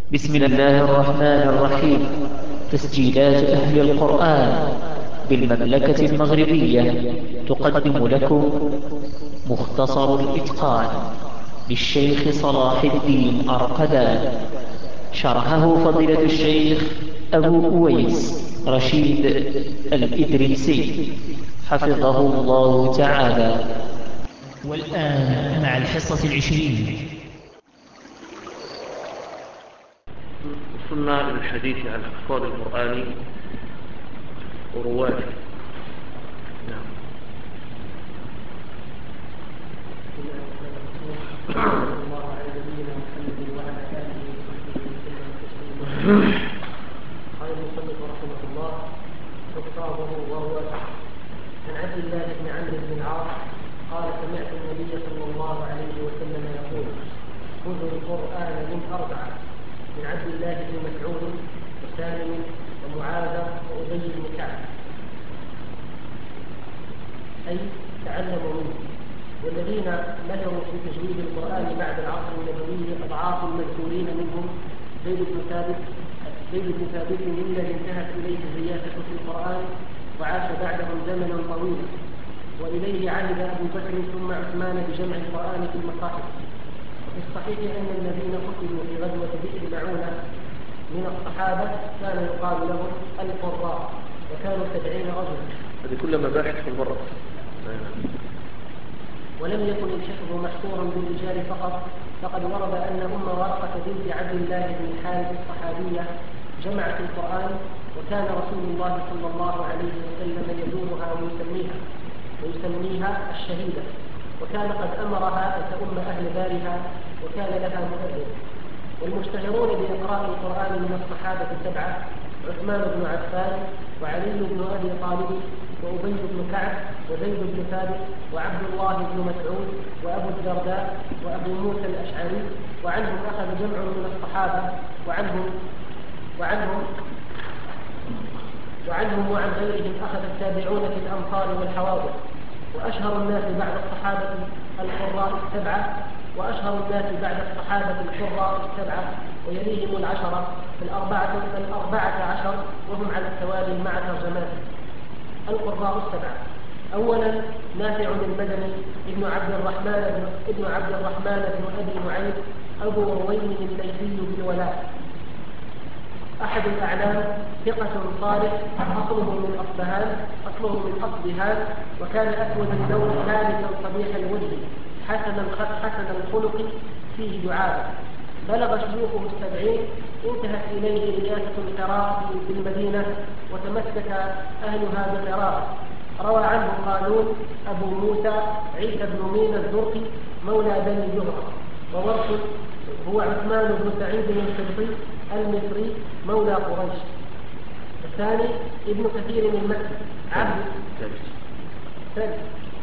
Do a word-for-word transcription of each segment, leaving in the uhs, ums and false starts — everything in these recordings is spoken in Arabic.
بسم الله الرحمن الرحيم. تسجيلات أهل القرآن بالمملكة المغربية تقدم لكم مختصر الإتقان للشيخ صلاح الدين أرقدان، شرحه فضيلة الشيخ أبو أويس رشيد الإدريسي حفظه الله تعالى. والآن مع الحصة العشرين. وصلنا إلى الحديث عن أحفاد القرآن ورواته. نعم. قال المصنف رحمه الله: حفاظه ورواته. عن عبد الله بن عمرو بن العاص قال: سمعت النبي صلى الله عليه وسلم يقول: خذوا القرآن من أربعة، من عبد الله بن مسعود وسالم ومعاذ وأبي بن كعب، أي تعلموا منه. والذين مهروا في تجويد القرآن بعد العصر النبوي أضعاف المذكورين منهم زيد بن ثابت زيد بن ثابت الذي انتهت إليه الرياسة في القرآن وعاش بعدهم زمنا طويلا، وإليه عهد أبو بكر ثم عثمان بجمع القرآن في المصاحف. وفي الصحيح أن الذين قتلوا في غزوة بئر معونة من الصحابة كان يقال لهم القراء، وكانوا سبعين رجلا. هذه كلها مباحث في البر. ولم يكن الحفظ محصورا بالرجال فقط، فقد ورد أن أم ورقة بنت عبد الله بن الحارث الصحابية جمعت القرآن، وكان رسول الله صلى الله عليه وسلم يزورها ويسميها ويسميها الشهيدة، وكان قد أمرها أن تؤم أهل دارها، وكان لها مؤذن. والمشتهرون بإقراء القرآن من الصحابة سبعة: عثمان بن عفان، وعلي بن أبي طالب، وأبي بن كعب، وزيد بن ثابت، وعبد الله بن مسعود، وأبو الدرداء، وأبو موسى الأشعري. وعنهم أخذ جمع من الصحابة، وعنهم وعنهم وعنهم وعن غيرهم أخذ التابعون في الأمصار والحواضر. وأشهر الناس بعد الصحابة القراء السبعة وأشهر الناس بعد الصحابة القراء السبعة ويليهم العشرة الأربعة الأربعة عشر، وهم على التوالي مع ترجماتهم. القراء السبعة: أولا نافع المدني ابن عبد الرحمن ابن عبد الرحمن بن أبي نعيم أبو رويم الليثي بالولاء، أحد الأعلام، ثقة صالح، أصله من أصبهان أصله من أصبهان وكان أسود اللون هالكا صبيح الوجه حسن الخط حسن الخلق فيه دعاء. بلغ شيوخه السبعين، انتهت إليه رياسة القراءة بالمدينة وتمسك أهلها بالقراءة. روى عنه قالون أبو موسى عيسى بن مينا الزرقي مولى بني زهرة، وورث هو عثمان بن سعيد القبطي المصري مولى قريش. الثاني ابن كثير من مكة عبد الثالث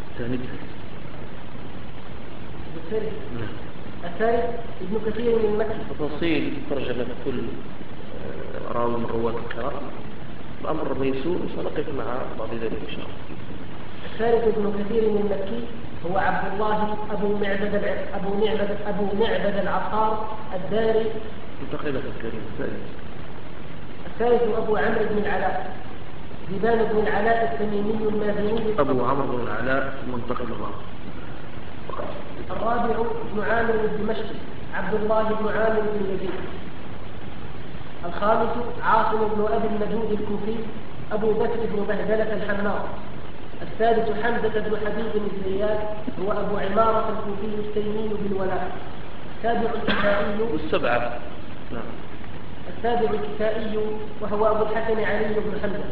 الثالث الثالث ابن كثير من مكة. تفاصيل ترجمة كل راوي من رواه القراءة الأمر ميسور، سنقف مع بعض ذلك إن شاء الله. الثالث ابن كثير من مكي هو عبد الله أبو معبد أبو معبد أبو معبد العطار الداري. انتقل في الكريم. الثالث الثالث أبو عمرو بن العلاء زبان بن العلاء التميمي المازني أبو عمرو بن العلاء منتقل الرابع. الرابع ابن عامر الدمشقي عبد الله بن عامر بن يزيد. الخامس عاصم بن أبي النجود الكوفي أبو بكر بن بهدلة الحناط. السادس حمزة بن حبيب الزيات هو أبو عمارة الكوفي التيمي بالولاء. السابع الكسائي والسبعة. نعم. السابع الكسائي وهو أبو الحسن علي بن حمزة.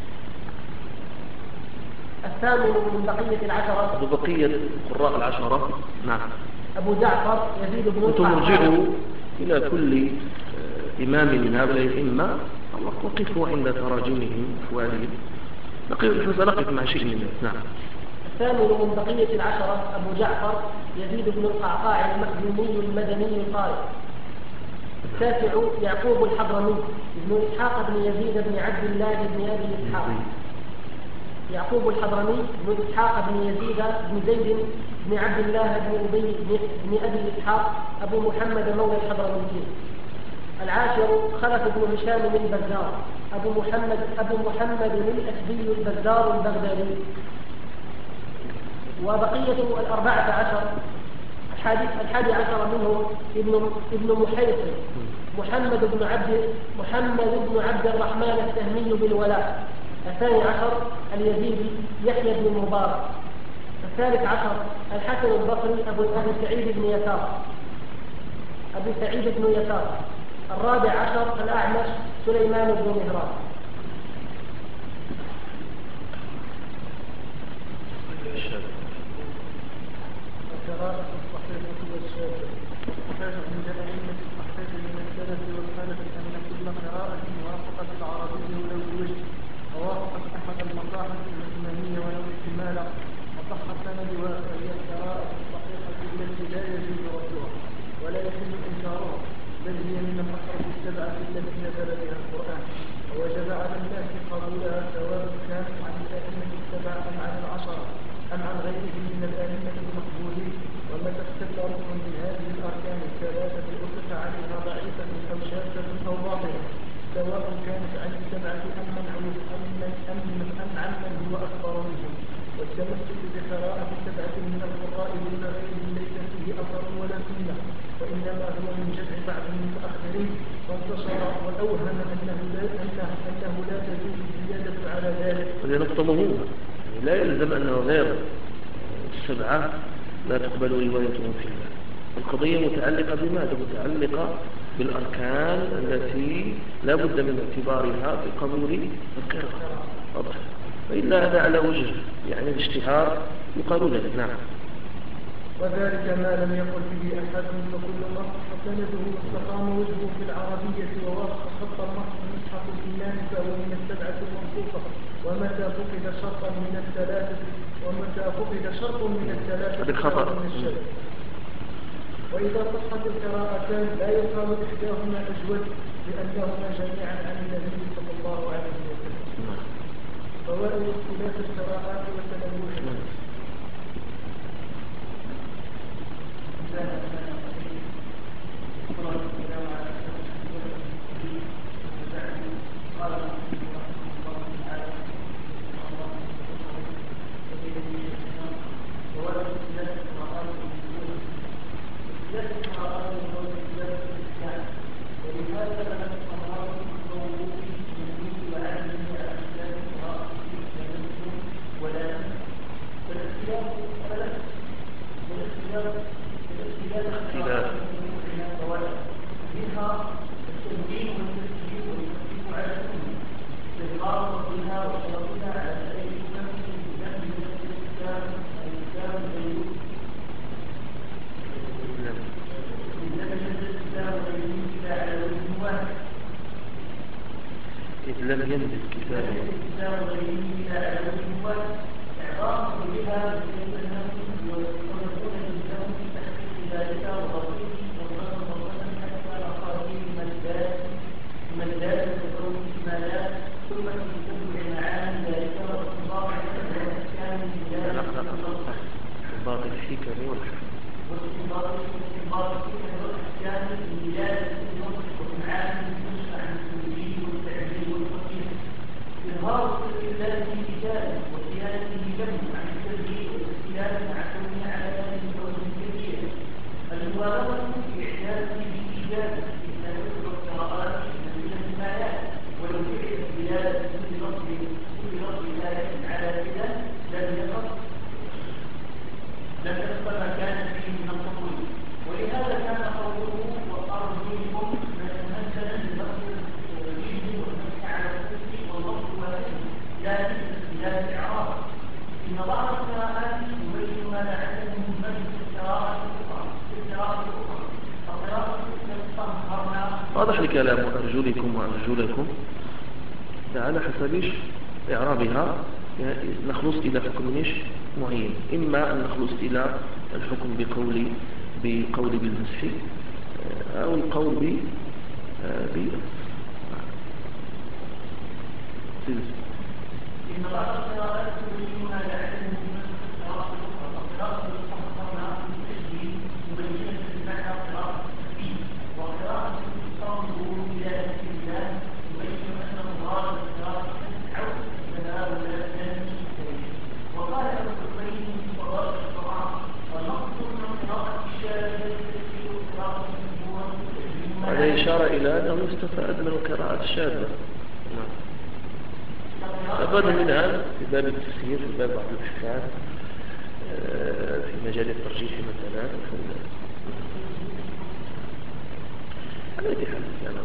الثامن من بقية العشرة أبو بقية القراء العشرة. نعم. أبو جعفر يزيد بن أنتم مرجعوا إلى كل إمام من هؤلاء الأئمة وقفوا عند تراجمهم وأحوالهم. نحن سنقف مع شيء منه. نعم. الثامن من بقية العشرة أبو جعفر يزيد بن القعقاع المخزومي المدني القارئ. التاسع يعقوب الحضرمي ابن إسحاق بن يزيد بن عبد الله بن أبي إسحاق. يعقوب الحضرمي بن إسحاق بن يزيد بن زيد بن عبد الله بن أبي بن أبي إسحاق أبو محمد مولى الحضرميين. العاشر خلف بن هشام البزار أبو محمد أبو محمد الأسدي البزار البغدادي. وبقية الأربعة عشر الحادي عشر منه ابن ابن محيصن محمد بن عبد محمد بن عبد الرحمن السهمي بن ولاء. الثاني عشر اليزيدي يحيى بن مبارك. الثالث عشر الحسن البصري أبو أبي سعيد بن يسار أبي سعيد بن يسار. الرابع عشر الأعمش سليمان بن مهران. القراءة الصحيحة والشاذة. الصحيح عند أئمة الصحيح من السلف والخلف أن كل قراءة وافقت العربي ولو بوجه ووافقت أحد المصاحف الإمامية ولو احتمالا وصح سندها فهي القراءة الصحيحة التي لا يجوز ردها ولا يحل إنكارها، بل هي من الأحرف السبعة التي نزل بها القرآن، ووجب على الناس قبولها سواء كانوا عن الأئمة السبعة أم عن العشرة أم عن غيرهم من الأئمة المقبولين. ومتى اختل ركن من هذه الأركان الثلاثة أطلق عليها ضعيفة أو شاذة أو باطلة، سواء كانت عن السبعة أم من أم عمن هو أكبر منهم. والتمسك بقراءة سبعة من القراء دون غيرهم ليس فيه أثر ولا سنة، وإنما هو من جمع بعض المتأخرين وانتشر وأوهم أنه لا أنه أنه لا تجوز الزيادة على ذلك. هذه نقطة مهمة، لا يلزم أنه غير السبعة لا تقبل روايتهم في الله. القضية متعلقة بماذا؟ متعلقة بالأركان التي لا بد من اعتبارها في قبول القراءة. واضح؟ وإلا هذا على وجه يعني الاشتهار يقال ذلك. نعم. وذلك ما لم يقل به أحد، فكل ما صح سنده واستقام وجهه في العربية ووافق خط المصحف الإيمان فهو من السبعة المنصوصة. ومتى فقد شرطا من الثلاثة ومتى فقد شرط من الثلاثة فهو من الشرط. وإذا صحت القراءتان لا يقال إحداهما أجود لأنهما جميعا عن النبي صلى الله عليه وسلم. فوائد اختلاف القراءات وتنوعها. لم ينزل الكتاب الباطل الحكم والحكم إظهار سر الله في كتابه وصيانته له عن التبديل والاختلاف مع كونه على ذلك الفوز الكبير. المبالغة في إعجازه بإيجازه في تنوع القراءات من الآيات والفعل الزيادة كل لفظ كل لفظ آية على كذا لم يقص لم يقص ما كان فيه من التطويل. ولهذا كان قوله وأرجلكم مثلا للفظ الجيد والمسح على الكفر واللفظ لا لا الإعراب. إن بعض القراءات يبين ما لعله من القراءة الأخرى القراءة الأخرى القراءة تطهرنا. واضح لكلام أرجلكم وأرجلكم على حسب إعرابها يعني نخلص إلى حكم معين، إما أن نخلص إلى الحكم بقول بقول بالمسح أو القول ب ب إن بعض القراءات يبين ما لعله من القراءة الأخرى القراءة المستحضرة في التشبيه مبينة بمعنى قراءة التحديد وقراءة التصور أشار إلى أنه يستفاد من القراءات الشاذة. نعم. أبدا من هذا في باب التفسير، في باب بعض الأحكام، في مجال الترجيح مثلا. على أي حال كان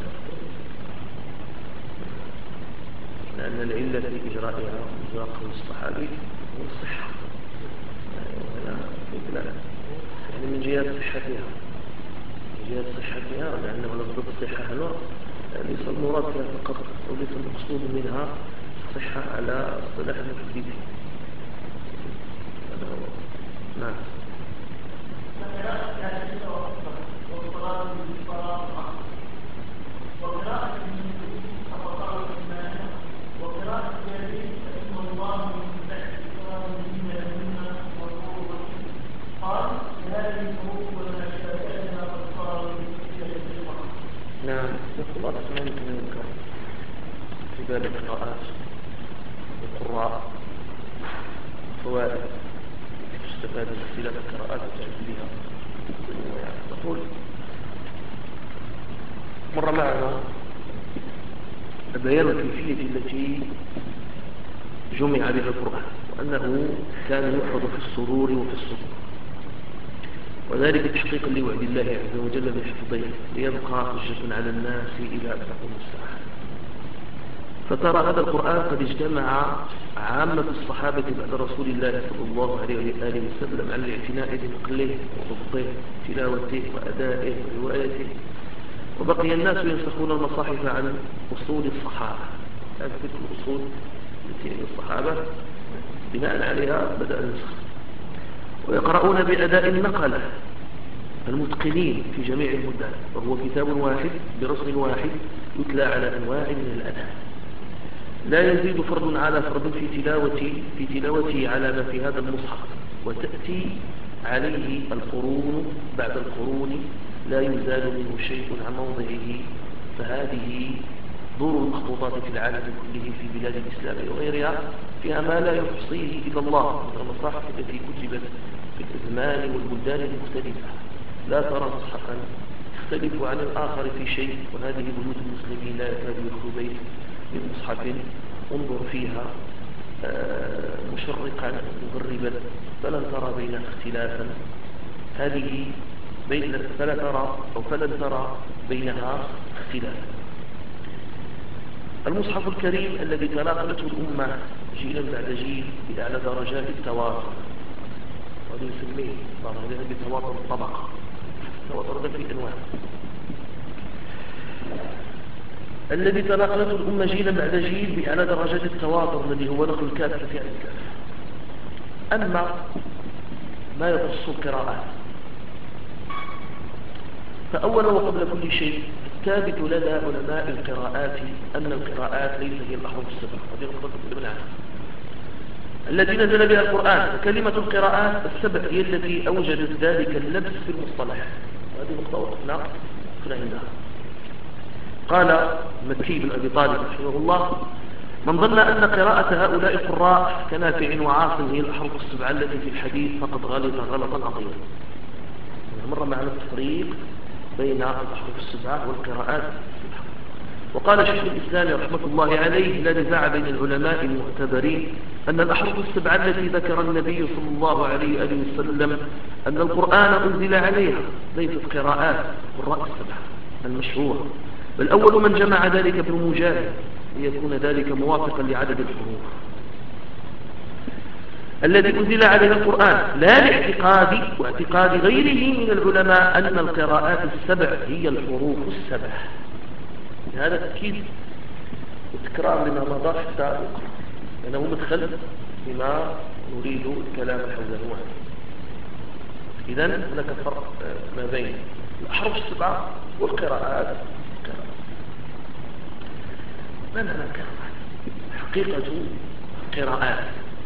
لأن العلة في إجرائها إجراء قول الصحابي هو الصحة، وهنا لا يعني من جهة صحتها، من جهة صحتها، لأنه لفظ الصحة هنا ليس المراد فيها فقط، وليس المقصود منها الصحة على اصطلاح المحدثين. نعم. نعم. الله سبحانه وتعالى يذكر في باب القراءات والقراء فوائد استفاد من اختلاف القراءات وتعديلها. نقول مر معنا بيان الكيفية التي جمع بها القرآن، وأنه كان يحفظ في الصدور وفي الصدور، وذلك تحقيقا لوعد الله عز وجل بحفظه ليبقى حجة على الناس إلى أن تقوم الساعة. فترى هذا القرآن قد اجتمع عامة الصحابة بعد رسول الله صلى الله عليه وآله وسلم على الاعتناء بنقله وضبطه تلاوته وأدائه وروايته، وبقي الناس ينسخون المصاحف عن أصول الصحابة. هذه تلك الأصول التي الصحابة بناء عليها بدأ النسخ، ويقرؤون بأداء النقلة المتقنين في جميع المدات، وهو كتاب واحد برسم واحد يتلى على أنواع من الأداء، لا يزيد فرد على فرد في تلاوته في تلاوته على ما في هذا المصحف، وتأتي عليه القرون بعد القرون لا يزال منه شيء عن موضعه. فهذه دور المخطوطات في العالم كله في بلاد الإسلام وغيرها فيها ما لا يحصيه إلا الله من المصاحف التي كتبت في الأزمان والبلدان المختلفة. لا ترى مصحفا يختلف عن الآخر في شيء، وهذه بيوت المسلمين لا يكاد يخلو بيت من مصحف انظر فيها مشرقا مغربا فلن ترى بينها اختلافا. هذه بين فلا ترى أو فلن ترى بينها اختلافا. المصحف الكريم الذي تناقلته الأمة جيلا بعد جيل بأعلى درجات التواتر، وهذا يسميه بعض الناس بتواتر الطبقة. التواتر ده في أنواع. الذي تناقلته الأمة جيلا بعد جيل بأعلى درجات التواتر الذي هو نقل الكافة في عن الكافة. أما ما يخص القراءات فأولا وقبل كل شيء الثابت لدى علماء القراءات أن القراءات ليس هي الأحرف السبع، هذه نقطة من عنها التي نزل بها القرآن. كلمة القراءات السبع هي التي أوجدت ذلك اللبس في المصطلح، هذه نقطة وقفنا عندها. قال مكي بن أبي طالب رحمه الله: من ظن أن قراءة هؤلاء القراء كنافع وعاصم هي الأحرف السبع التي في الحديث فقد غلط غلطا عظيما. مر معنا التفريق بين الأحرف السبعة والقراءات السبعة. وقال شيخ الإسلام رحمة الله عليه: لا نزاع بين العلماء المعتبرين أن الأحرف السبعة التي ذكر النبي صلى الله عليه وآله وسلم أن القرآن أنزل عليها ليست قراءات القراء السبعة المشهورة، بل أول من جمع ذلك ابن مجاهد ليكون ذلك موافقا لعدد الحروف الذي أنزل عليها القرآن، لا لاعتقاد واعتقاد غيره من العلماء أن القراءات السبع هي الحروف السبع. هذا تأكيد وتكرار لما مضى حتى أقرأ، لأنه مدخل بما نريد الكلام حوله. إذن هناك فرق ما بين الأحرف السبعة والقراءات. ما معنى القراءات؟ حقيقة القراءات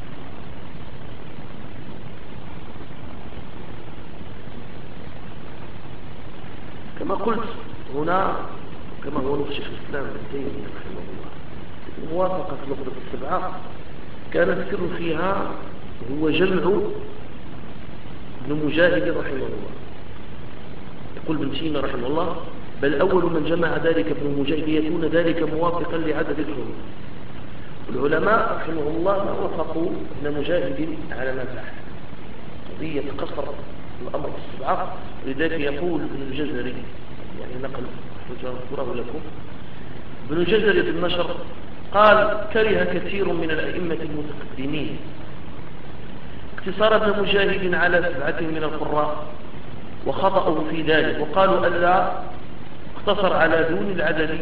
كما قلت هنا، كما هو نص شيخ الإسلام ابن تيمية رحمه الله، موافقة لفظة السبعة كان السر فيها هو جمع ابن مجاهد رحمه الله. يقول ابن تيمية رحمه الله: بل أول من جمع ذلك ابن مجاهد ليكون ذلك موافقا لعدد الحروف. العلماء رحمه الله ما وافقوا ابن مجاهد على ما فعل، قضية قصر الأمر بالسبعة، ولذلك يقول ابن الجزري، يعني نقل أذكره لكم، ابن الجزري في النشر قال: كره كثير من الأئمة المتقدمين اقتصار ابن مجاهد على سبعة من القراء وخطأوا في ذلك، وقالوا ألا اقتصر على دون العدد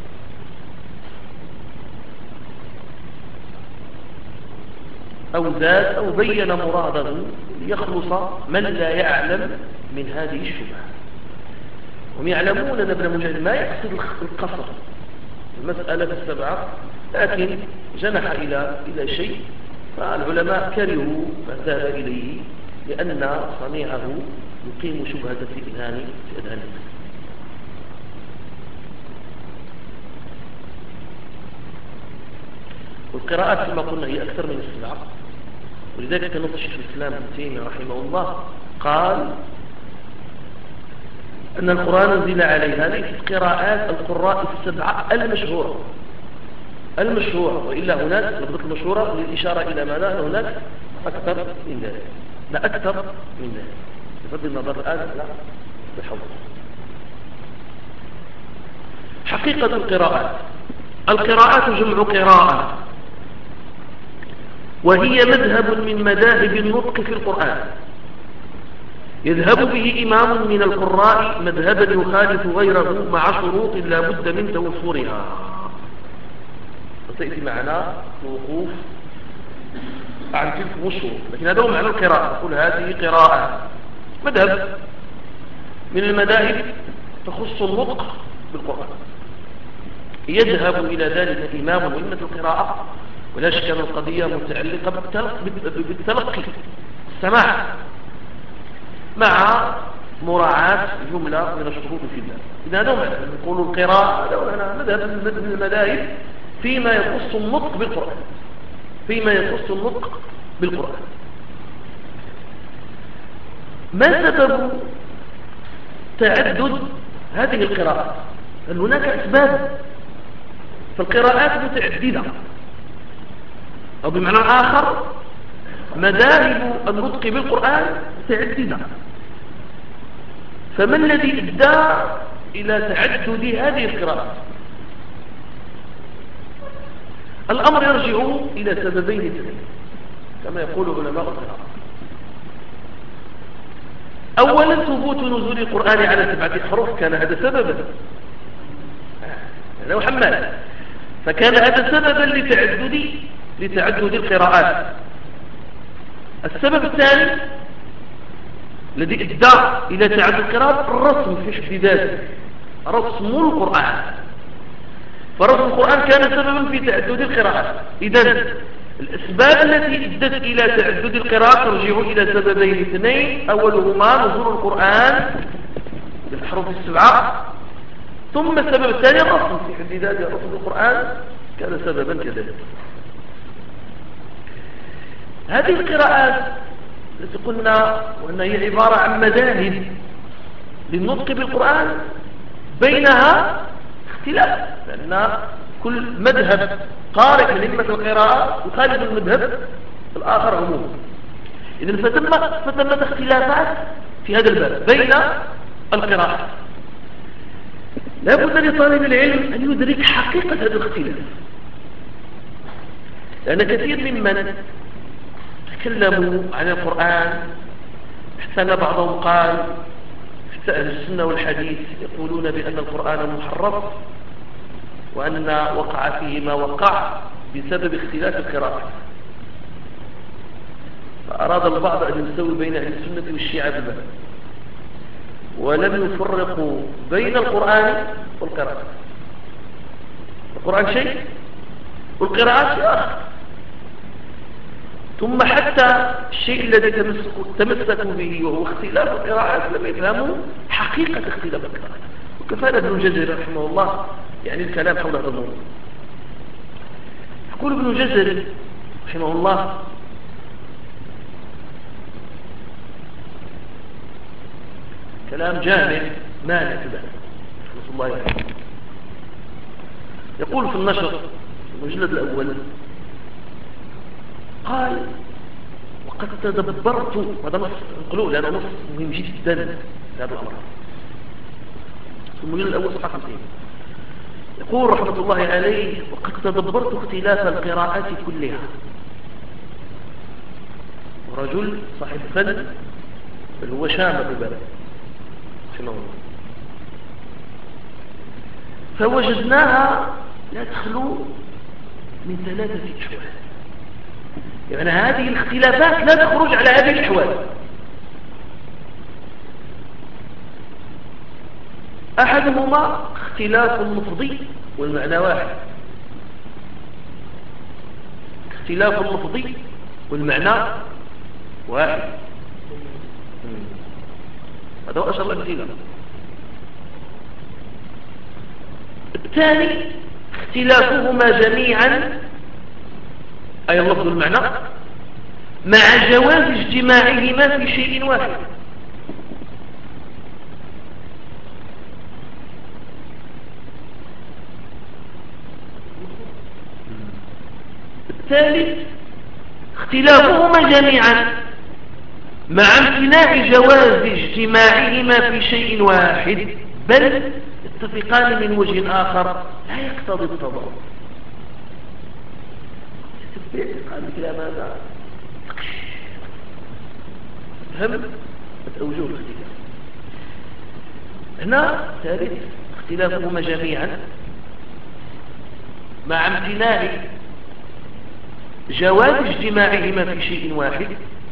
أو زاد أو بين مراده ليخلص من لا يعلم من هذه الشبهة. هم يعلمون أن ابن مجاهد ما يقصد القصر المسألة السبعة، لكن جنح إلى إلى شيء، فالعلماء كرهوا ما ذهب إليه لأن صنيعه يقيم شبهة في إذهان في أذهان الناس. والقراءات كما قلنا هي أكثر من السبعة، ولذلك كان شيخ الإسلام ابن تيمية رحمه الله قال أن القرآن نزل عليها ليست قراءات القراء السبعة المشهورة المشهورة وإلا هناك لفظة المشهورة للإشارة إلى ماذا؟ هناك أكثر من ذلك، لا أكثر من ذلك، بفضل النظر الآن لا بحول. حقيقة القراءات، القراءات جمع قراءة، وهي مذهب من مذاهب النطق في القرآن يذهب به إمام من القراء مذهبا يخالف غيره مع شروط لا بد من توفرها. وسيأتي معنا الوقوف عن تلك الشروط، لكن هذا هو معنى القراءة. نقول هذه قراءة مذهب من المذاهب تخص النطق بالقرآن، يذهب إلى ذلك إمام أئمة القراءة، ولا شك أن القضية متعلقة بالتلقي السماع مع مراعاة جملة من الشروط في ذلك. إذا هذا معنى نقول القراءة هذا مذهب من المذاهب فيما يخص النطق بالقرآن فيما يخص النطق بالقرآن. ما سبب تعدد هذه القراءات؟ هل هناك أسباب؟ فالقراءات متعددة، أو بمعنى آخر مذاهب النطق بالقرآن متعددة. فما الذي أدى إلى تعدد هذه القراءات؟ الأمر يرجع إلى سببين اثنين كما يقول علماء القراءة. أولا ثبوت نزول القرآن على سبعة أحرف، كان هذا سببا، هذا هو حمال، فكان هذا سببا لتعدد لتعدد القراءات. السبب الثاني الذي ادى الى تعدد القراءات الرسم في حد ذاته، رسم القرآن، فرسم القرآن كان سببا في تعدد القراءات. اذن الاسباب التي ادت الى تعدد القراءات ترجع الى سببين اثنين، اولهما نزول القرآن بالحروف السبعة، ثم السبب الثاني الرسم في حد ذاته، رسم القرآن كان سببا كذلك. هذه القراءات التي قلنا وأنها هي عبارة عن مذاهب للنطق بالقرآن بينها اختلاف، لأن كل مذهب قارئ من أئمة القراءة يخالف المذهب الآخر عموما. إذن فتمت اختلافات في هذا الباب بين القراءات. لا بد لطالب العلم أن يدرك حقيقة هذا الاختلاف، لأن كثير ممن تكلموا عن القرآن حتى أن بعضهم قال حتى أهل السنة والحديث يقولون بأن القرآن محرف، وأن وقع فيه ما وقع بسبب اختلاف القراءات. فأراد البعض أن يسوي بين أهل السنة والشيعة بالباب، ولم يفرقوا بين القرآن والقراءة. القرآن شيء والقراءات شيء آخر. ثم حتى الشيء الذي تمسكوا به وهو اختلاف القراءات لم يفهموا حقيقة اختلاف القراءات. وكفانا ابن الجزري رحمه الله يعني الكلام حول هذا الموضوع. يقول ابن الجزري رحمه الله: كلام جامع مانع كذا الله عليه يقول في النشر المجلد الأول قال وقد تدبرت، هذا نص نقولوا لأنه نص مهم جدا في هذا الأمر، في المجلد الأول صفحة خمسين يقول رحمة الله عليه وقد تدبرت اختلاف القراءات كلها. رجل صاحب فن بل هو شامة بالبلد رحمه الله، فوجدناها لا تخلو من ثلاثة أحوال، يعني هذه الاختلافات لا تخرج على هذه الأحوال. أحدهما اختلاف لفظي والمعنى واحد، اختلاف لفظي والمعنى واحد، هذا هو أشهر الأمثلة. الثاني اختلافهما جميعا أي اللفظ والمعنى مع جواز اجتماعهما في شيء واحد. الثالث اختلافهما جميعا مع امتناع جواز اجتماعهما في شيء واحد، بل اتفقان من وجه آخر لا يقتضي التضاد. قال الكلام هذا فهم أوجه الاختلاف. هنا ثالث اختلافهما جميعا مع امتناع جواز اجتماعهما في شيء واحد،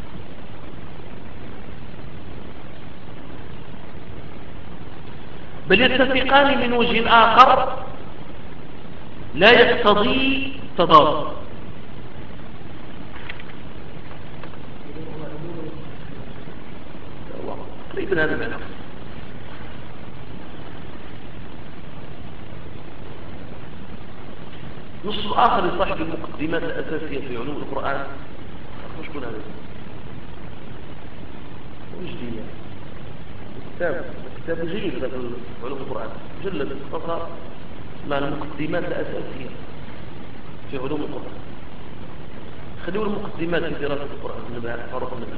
بل يتفقان من وجه آخر لا يقتضي تضاد. تقريبا هذا المعنى. نص آخر لصاحب المقدمات الأساسية في علوم القرآن، مش كل هذا وجدية كتاب كتاب جيد في علوم القرآن، مجلد فقط مع المقدمات الأساسية في علوم القرآن. خلوا المقدمات في دراسة القرآن من فاروق النبي.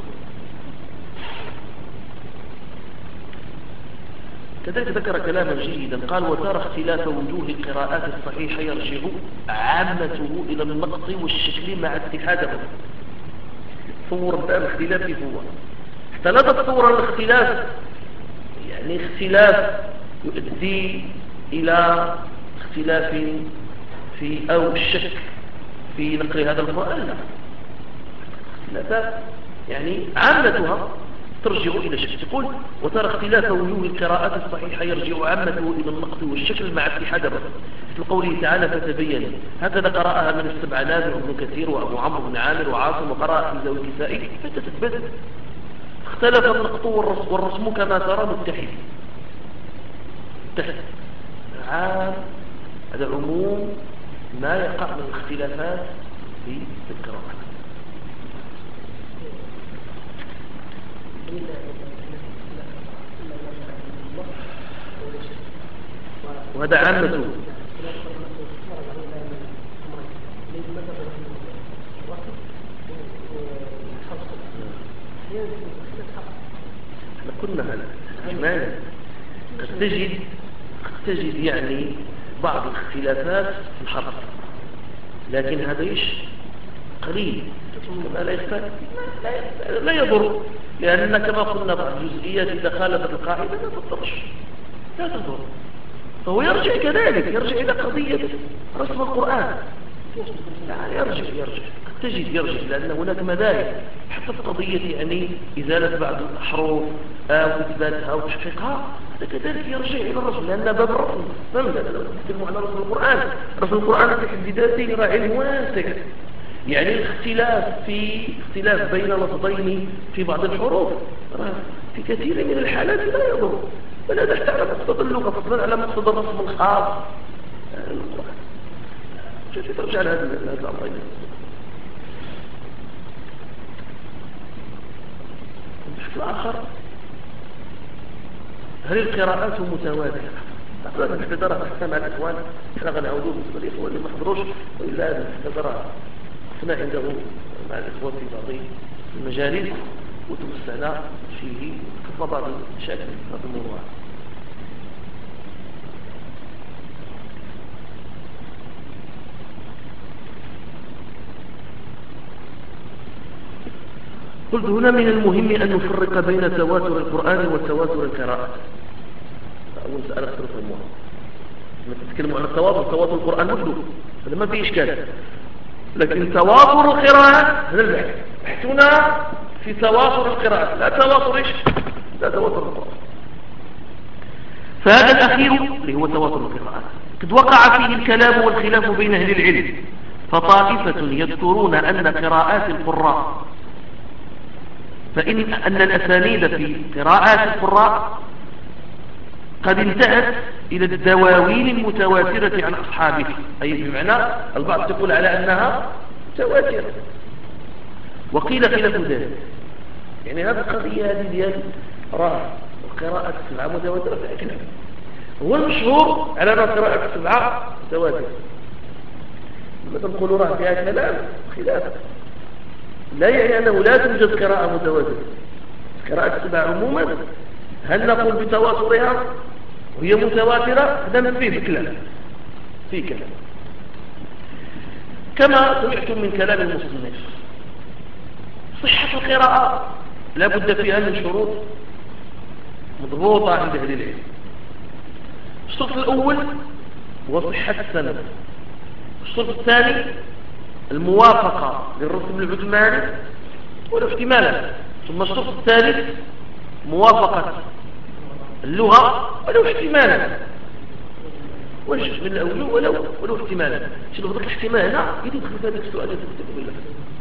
كذلك ذكر كلاما جيدا قال وترى اختلاف وجوه القراءات الصحيحة يرجع عامته إلى النقط والشكل مع اتحادهم. تصور بقى الاختلاف كيف هو، حتى لا تتصور الاختلاف يعني اختلاف يؤدي إلى اختلاف في أو الشك في نقل هذا القرآن، لا، اختلافات يعني عامتها ترجع إلى الشك. يقول وترى اختلاف وجوه القراءات الصحيحة يرجع عامته إلى النقد والشكل مع اتحاد بس، مثل قوله تعالى فتبين، هكذا قرأها من السبع نافع وابن كثير وأبو عمرو بن عامر وعاصم وقرأ حمزة والكسائي فتثبت. اختلف النقط والرسم كما ترى متحد متحد عام، هذا عموم ما يقع من الاختلافات في القراءات. وهذا عامته احنا كنا هذا اجمالا قد تجد قد تجد يعني بعض الاختلافات في الحرف، لكن هذا ايش قليل ما لا يختلف لا, لا يضر، لأن كما قلنا بعض الجزئيات إذا خالفت القاعدة لا تضرش لا تضر. فهو يرجع كذلك يرجع إلى قضية رسم القرآن، يعني يرجع يرجع قد تجد يرجع لأن هناك مذاهب حتى في قضية يعني إزالة بعض الحروف أو إثباتها أو تحقيقها، كذلك يرجع إلى الرسم لأن باب الرسم فهمت لو نتكلم على رسم القرآن. رسم القرآن في حد ذاته راه علم واسع، يعني الاختلاف في اختلاف بين لفظين في بعض الحروف في كثير من الحالات لا يضر، بل هذا حتى على مقتضى اللغة فضلا على مقتضى الرسم الخاص القرآن. شوفي ترجع لهذا الأمرين. بشكل آخر هل القراءات متواترة؟ هذا المحتضرات أحسن مع الإخوان، إحنا غنعودوا بالنسبة للإخوان اللي ما حضروش، وإلا المحتضرات أحسن عنده مع الإخوان في بعض المجالس وتوسعنا فيه كفى بعض المشاكل في هذا الموضوع. قلت هنا من المهم أن نفرق بين تواتر القرآن وتواتر القراءة. أول سؤال أختلف الموضوع لما تتكلموا عن التواتر، تواتر القرآن مطلوب هذا ما فيه إشكال، لكن تواتر القراءة هذا البحث بحثنا في تواتر القراءة لا تواتر إيش؟ لا تواتر القرآن. فهذا الأخير اللي هو تواتر القراءة قد وقع فيه الكلام والخلاف بين أهل العلم، فطائفة يذكرون أن قراءات القراء فإن أن الأسانيد في قراءات القراء قد انتهت إلى الدواوين المتواترة عن أصحابه، أي بمعنى البعض تقول على أنها متواترة، وقيل خلاف ذلك. يعني هذه القضية هذه ديال راه القراءة السبعة متواترة في كلام، هو المشهور على أن القراءة السبعة متواترة. لما تقولوا راه فيها كلام خلاف لا يعني أنه لا توجد قراءة متواترة. قراءة السبع عموما هل نقول بتواترها وهي متواترة؟ هذا فيه كلام فيه كلام كما سمعتم من كلام المصنف. صحة القراءة لا بد فيها من شروط مضبوطة عند أهل العلم. الشرط الأول هو صحة السند، الشرط الثاني الموافقة للرسم العثماني ولو احتمالا، ثم الشرط الثالث موافقة اللغة ولو احتمالا، وجه من الأوجه ولو ولو احتمالا. شنو هذاك الاحتمال هنا يدخل في هذاك السؤال اللي تكتبه بالله.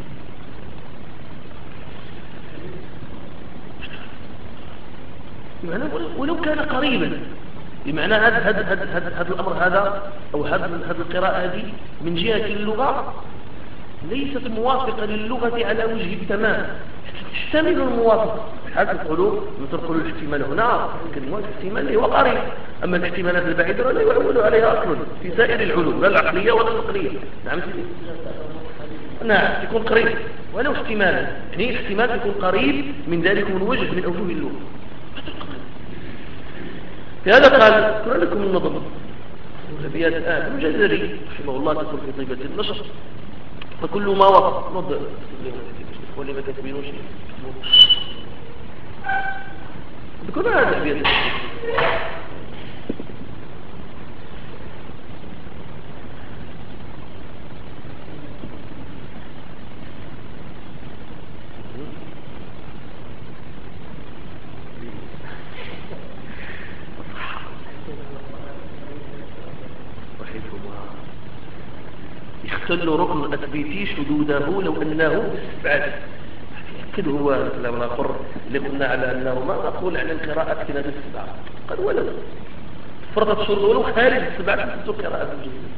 بمعنى ولو كان قريبا، بمعنى هذا هذا هذا هذا الأمر هذا أو هذا هذه القراءة هذه من جهة اللغة ليست موافقة للغة على وجه التمام، تحتمل الموافقة. حتى تقولوا نتركوا الاحتمال هنا كلمات الاحتمال اللي هو قريب، أما الاحتمالات البعيدة لا يعول عليها أصلا في سائر العلوم لا العقلية ولا النقلية. نعم نعم يكون قريب ولو احتمالا، يعني احتمال يكون قريب من ذلك من وجه من أوجه اللغة. لهذا قال كنا لكم النظم أبيات الآن الجزري رحمه الله تقول في طيبة النشر فكل ما وقف نظر ولي ما تكبينوش بكل هذا أبيات يختل ركن أثبيتي شدوده لو أنه بعد كده هو لما نقر اللي قلنا على أنه ما نقول عن القراءة كنا السبعة قال ولو فرضت شروط ولو خارج السبعة تبدو قراءة الجزء.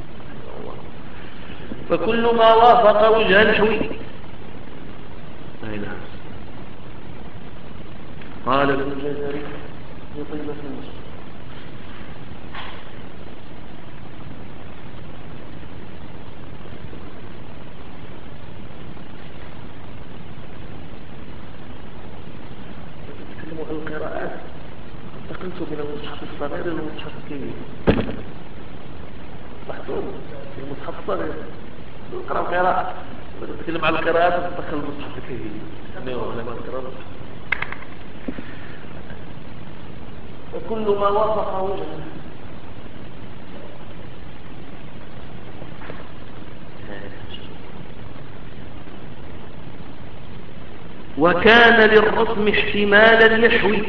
فكل ما وافق وجه نحوي أي نعم. قال ابن الجزري في طيبة النصر القراءات انتقلت من المصحف الصغير إلى المصحف الكبير. لاحظوا في المصحف الصغير نقرأ قراءة نتكلم عن القراءات ونتدخل المصحف الكبير لما القراءة وكل ما وافق وجهه وكان للرسم احتمالا يحوي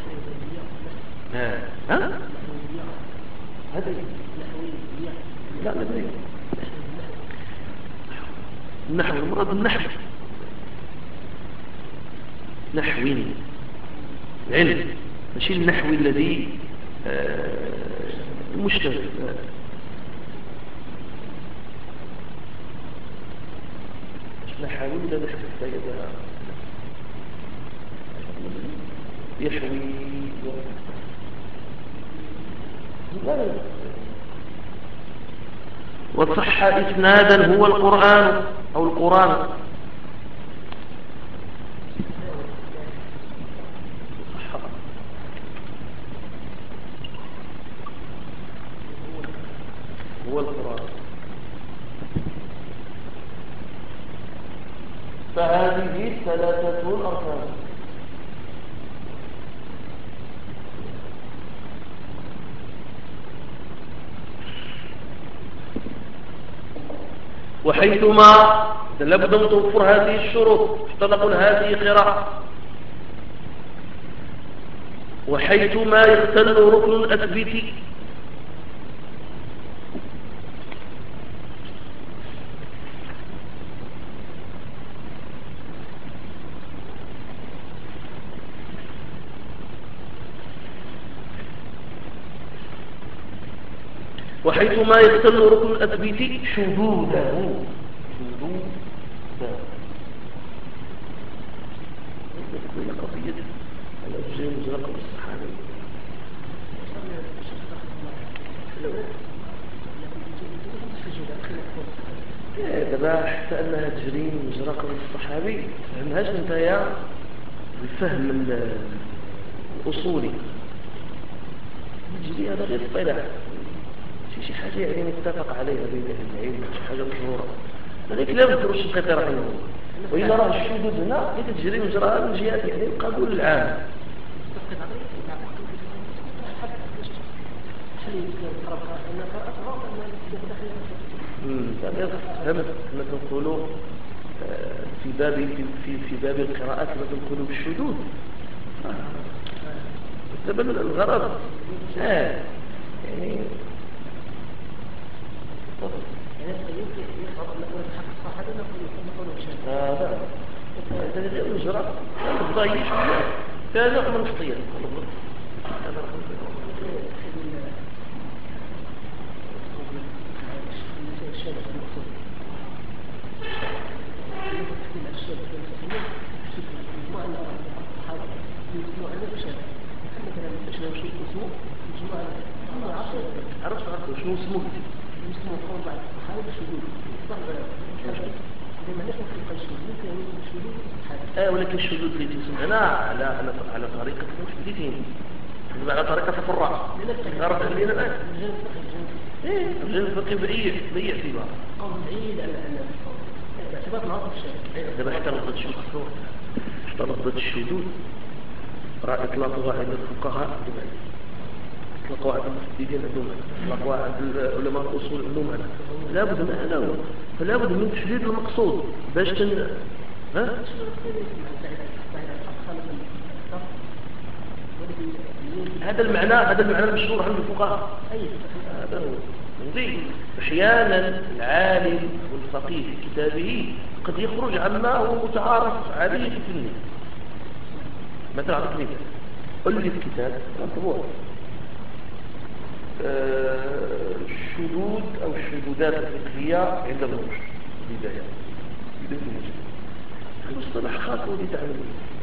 ها ها هذا لا لا النحو المراد النحو نحوي علم ماشي النحو الذي المشتغل نحوي لا نحو السيدة يحوي لا. وصح إسنادا هو القرآن أو القرآن. هو القرآن. فهذه ثلاثة أركان. وحيثما لابد من توفر هذه الشروط تنقل هذه قراءة. وحيثما يختل ركن أثبتي وحيثما يختل ركن أثبتي شذوذه شذوذه قضية الأجزاء مزرقة بالصحابة. دابا حتى أنها تجري مزرقة بالصحابي فهمهاش انت يا الفهم الأصولي تجري هذا غير اصطلاح شي حاجة يعني متفق عليها بين أهل العلم شي حاجة مشهورة هذيك لا بدروش القطع رحمه الله. وإلا راه الشذوذ هنا تجري مجراها من جهة يعني القبول العام. فهمت كما تنقولوا في باب في في باب القراءات كما تنقولوا بالشذوذ. السبب الغرض اه يعني هذا هذا غير مجرد ضايع فيها نوع من الخطيئة. عرفت عرفت شنو اسمه اسمه قول بعد الصحابة الشذوذ لما نحن في القيسون ممكن يكون الشذوذ اه ولكن الشذوذ اللي تسمعنا على على على طريقة المحدثين على طريقة الفراء عرفت علينا الآن ايه الجانب الفقهي بعيد بعيد فيها قول بعيد عن اعتبار ناقص الشيء. دابا حتى لفظة الشذوذ حتى لفظة الشذوذ راه إطلاقها عند الفقهاء إطلاقها عند المحدثين عندهم إطلاقها عند علماء الأصول عندهم لا بد من هذا فلا بد من تحديد المقصود باش تن ها هذا المعنى هذا المعنى المشهور عند الفقهاء. هذا هو نضيف احيانا العالم والفقيه في كتابه قد يخرج عما هو متعارف عليه في الفن. مثلا اعطيك مثال ألف كتاب مطبوع الشذوذ أو الشذوذات الفقهية عند الرمش بداية بداية المجد المصطلح خاص ودي تعمل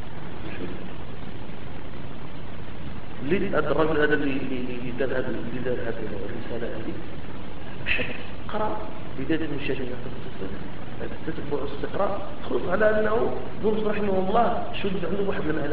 الرجل هذا اللي دار هذه الرسالة هذه بحث قرأ بداية المجد تتبع استقراء خلص على أنه ذو رحمه الله شذوذ عنده واحد المعنى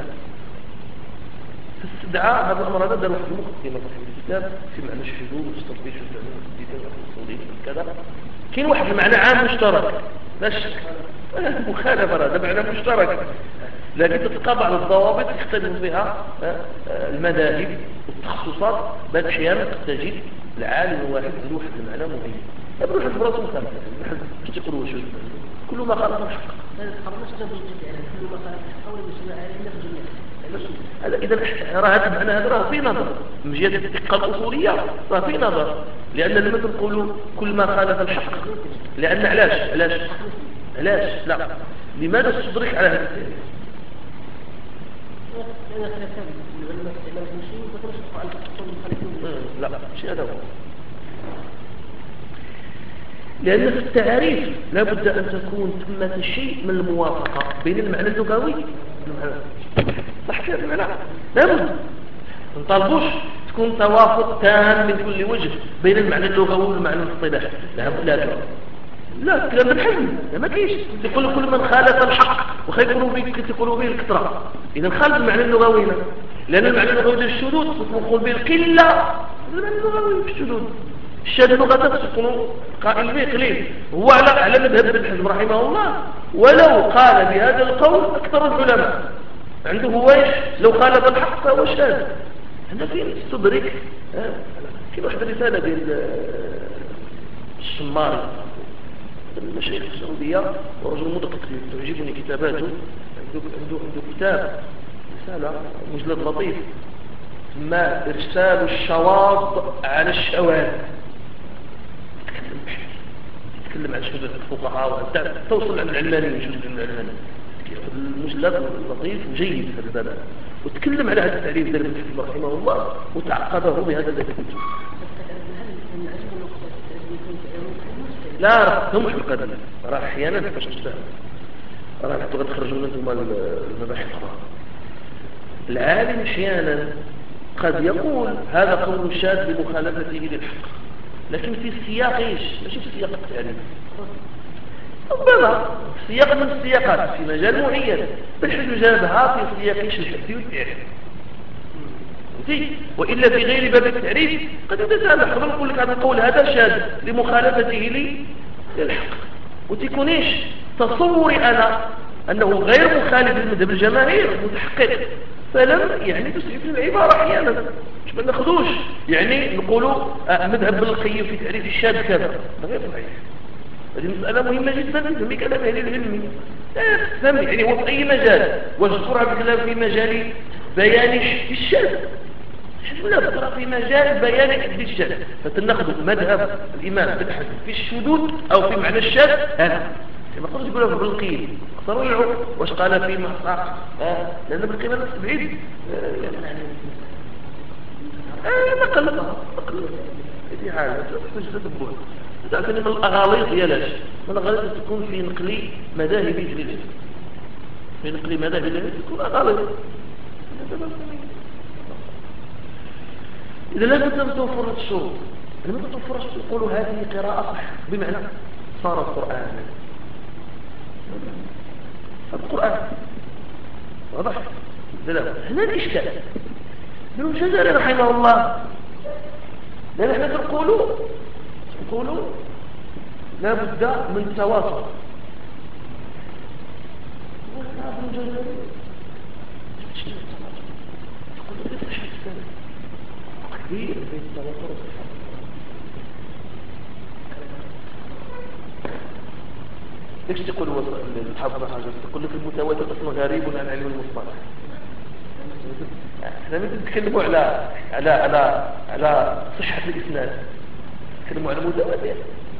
فاستدعى هذا الأمر هذا دار واحد المقدمة في الكتاب في معنى الشذوذ واستطيع شذوذ عنه الدين الأصولي كذا كاين واحد المعنى عام مشترك لا شك مخالفة هذا معنى مشترك لكن تلقى بعض الضوابط يختلف فيها المذاهب والتخصصات بعض الأحيان تجد العالم الواحد عنده واحد المعنى معين يبدو واحد براسه مخالفة باش تقولوا واش كل ما خالف الحق هذا تقربناش كل ما خالف الحق ولا يسمع علينا في الجميع. هذا إذا راه هذا المعنى هذا راه في نظر من جهة الدقة الأصولية راه في نظر لأن لما تقولوا كل ما خالف الحق لأن علاش علاش علاش لا لماذا تدرك على هذا التعريف؟ لا شيء هذا هو لأن في التعريف لابد أن تكون ثمة شيء من الموافقة بين المعنى اللغوي والمعنى صح كده المعنى لابد ما نطالبوش تكون توافق تام من كل وجه بين المعنى اللغوي والمعنى الاصطلاحي. لا لا لا لا كلام الحزم ما كاينش. يقول كل من خالف الحق وخيكونوا به تقولوا به الكثره. اذا خالف المعنى اللغوي هنا، لان المعنى اللغوي ديال الشذوذ تقول به القله. المعنى اللغوي في الشذوذ الشاذ لغه تكون قائل به قليل. هو على على مذهب ابن حزم رحمه الله، ولو قال بهذا القول اكثر العلماء عنده هوايش لو خالف الحق فهو شاذ. هذا فين تدرك. كاين واحد الرساله ديال الشماري من المشايخ السعوديه ورجل مدقق تعجبني كتاباته. عنده عنده عنده كتاب رساله مجلد لطيف ما ارسال الشواذ على الشواذ. يتكلم عن شذوذ الفقهاء وحتى توصل عن العلمانيين شذوذ العلمانيين. المجلد لطيف وجيد في هذا الباب، وتكلم على هذا التعريف ديال ابن حزم رحمه الله وتعقده بهذا الذي قلته. لا هم القدر راه احيانا باش تشتغل راه حتى غتخرجوا انتم المباحث الاخرى. العالم احيانا قد يقول هذا قول شاذ بمخالفته للحق، لكن في السياق ايش؟ ماشي في سياق التعريف، ربما في سياق من السياقات في مجال معين بالحجة جابها في سياق الحديث والتعريف. وإلا في غير باب التعريف قد يتسامح. قبل نقول لك هذا القول هذا شاذ لمخالفته للحق، وتكون ايش تصوري انا انه غير مخالف للمذهب الجماهير متحقق، فلم يعني تسعف العباره احيانا مش ما ناخذوش يعني نقولوا مذهب ابن القيم في تعريف الشاذ كذا غير صحيح. هذه مساله مهمه جدا في كلام اهل العلم. لا تفهم يعني هو في اي مجال واذكرها بكلام في مجال بيان الشاذ. لا ترى في مجال بيان حد الشاذ فتناخذ مذهب الامام بن حزم في الشذوذ او في معنى الشاذ. هذا ما قدرش يقولوا ابن القيم اختاروا العقل واش قال في محقق آه. لان ابن القيم نفس بعيد آه نقل نقل هذه حاله تحتاج تتبع. تعرفين من الاغاليط يالاش من الاغاليط تكون في نقل مذاهب الجليل، في نقل مذاهب الجليل تكون اغاليط. إذا لازم توفر الشروط، لما توفر الشروط يقولوا هذه قراءة صح بمعنى صار القرآن. القرآن واضح؟ لا هنا الإشكال ابن الجزري رحمه الله، لأن احنا نقولوا نقولوا لا بد من توافر. ابن الجزري كبير بين التواتر والصحة. ليش تقول الحافظ حاجة تقول لك المتواتر أصلا غريب عن علم المصطلح. احنا مثل نتكلموا على على على على صحة الإسناد، نتكلموا على متواتر.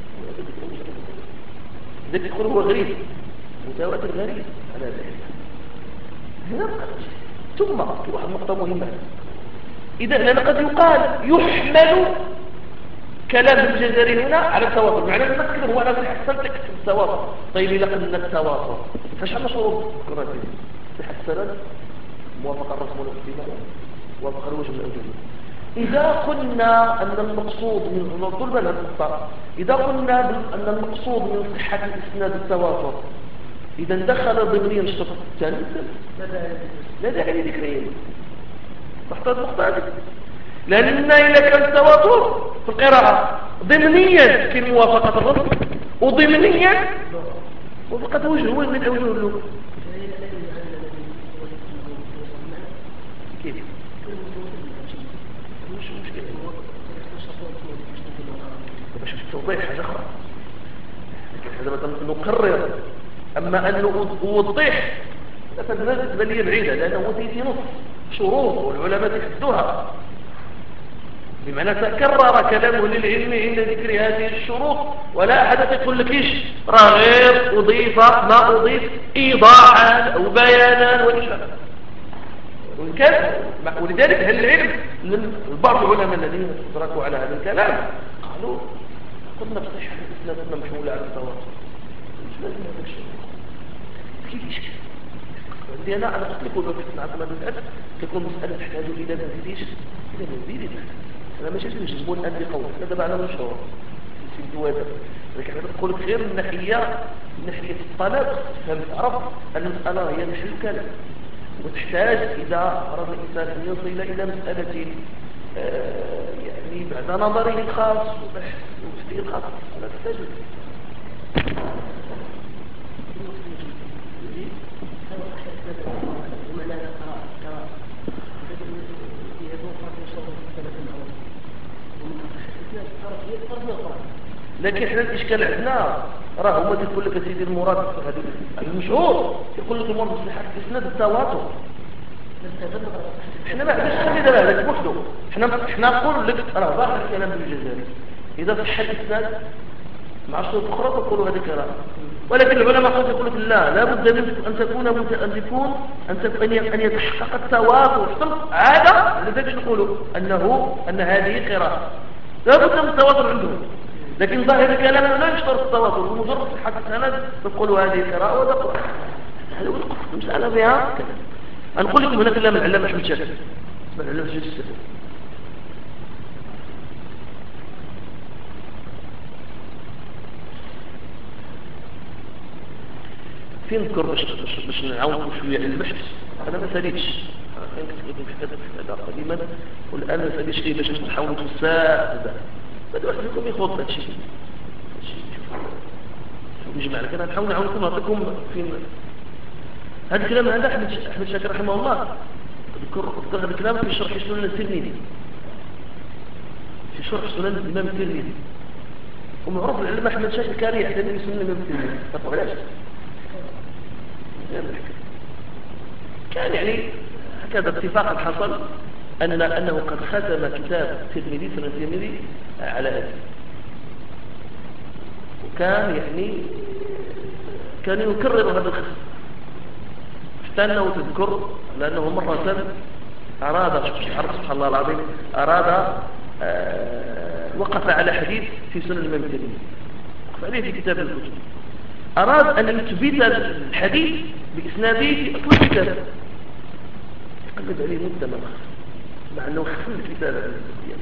لذلك تقول هو غريب متواتر غريب على ذلك. هنا ثم في واحد نقطة مهمة. إذا لأن قد يقال يحمل كلام الجزري هنا على التواتر، معنى المذكر هو أنا حسنت لك التواتر. طيب إذا قلنا التواتر فاش عندنا شروط صحة السند، موافقة الرسم والاحتمال، موافقة الوجه الأوجه. إذا قلنا أن المقصود من طلب النقطة إذا قلنا أن المقصود من صحة الإسناد التواتر، إذا دخل ضمنيا الشرط الثاني لا داعي لذكره. محتاج محتاج لأن إذا كان التواتر في القراءة ضمنيا في موافقة الرسم وضمنيا موافقة وجه هو من أوجه اللغة. كيف؟ مش مشكلة باش التوضيح حاجة أخرى، لكن هذا نقرر. أما أن نوضح مثلا بالنسبة لي بعيدة لأنه تيجي نص شروط والعلماء يحدوها، بمعنى تكرر كلامه للعلم عند ذكر هذه الشروط ولا أحد يقول لك إيش راه غير أضيف ما أضيف إيضاحا أو بيانا وإشارة. ولذلك هل العلم بعض العلماء الذين تركوا على هذا الكلام قالوا قلنا بصحة الإسلام قلنا محمولة على التواصل مش لازم هذا الشيء. كيف إشكال عندي أنا أنا قلت لكم في معكم هذا الأسف تكون مسألة تحتاج إلى مزيد إلى مزيد أنا ماشي نجزمون الآن بقول هذا بعد مشهور في هذا لكن أنا أقول غير من ناحية من ناحية الطلب فهم تعرف أن المسألة هي محل كلام وتحتاج إذا أراد الإنسان أن يصل إلى مسألة آه يعني بعد نظره الخاص وبحث وتفكير الخاص أنا تحتاج لكن احنا الاشكال عندنا راه هما تقول لك سيدي المراد هذا المشهور يقول لك المراد مصلحه الاسناد التواتر احنا ما عندناش خلي دابا هذاك وحده احنا احنا نقول لك راه ظاهر الكلام بالجزائري اذا صح الاسناد مع شروط اخرى تقولوا هذه كلام ولكن العلماء قد يقول لك لا لابد من ان تكون ان تكون ان تكون ان يتحقق التواتر شرط عاده لذلك نقولوا انه ان هذه قراءه لابد من التواتر عندهم لكن ظاهر الكلام لا يشترط التواتر بمجرد صحه السند تقولوا هذه قراءه وهذا قراءه هذا هو المساله فيها نقول لكم هنا كلام العلامه احمد شاكر العلامه احمد شاكر فين نذكر باش باش نعاونكم شويه على البحث انا ما ساليتش انا كنت في كتاب هذا قديما والان ما ساليتش ليه باش نحاولوا نتوسع هذا بدو واحد منكم يخوض هذا الشيء شوف نجمع لك انا نحاول نعاونكم نعطيكم فين هذا الكلام هذا احمد احمد شاكر رحمه الله ذكر ذكر هذا الكلام في شرح سنن الترمذي في شرح سنن الامام الترمذي ومعروف العلماء احمد شاكر كان يعتني بسنن الامام الترمذي تعرفوا علاش كان يعني هكذا اتفاقا حصل أن أنه قد ختم كتاب الترمذي سنن الترمذي على هذا وكان يعني كان يكرر هذا الختم حتى أنه تذكر لأنه مرة أراد سبحان الله العظيم أراد آه وقف على حديث في سنن الإمام الترمذي وقف عليه في كتاب الكتب أراد أن يثبت الحديث بإسناده في أصل الكتاب يقلب عليه مدة ما مع أنه خفل الكتاب على الكتاب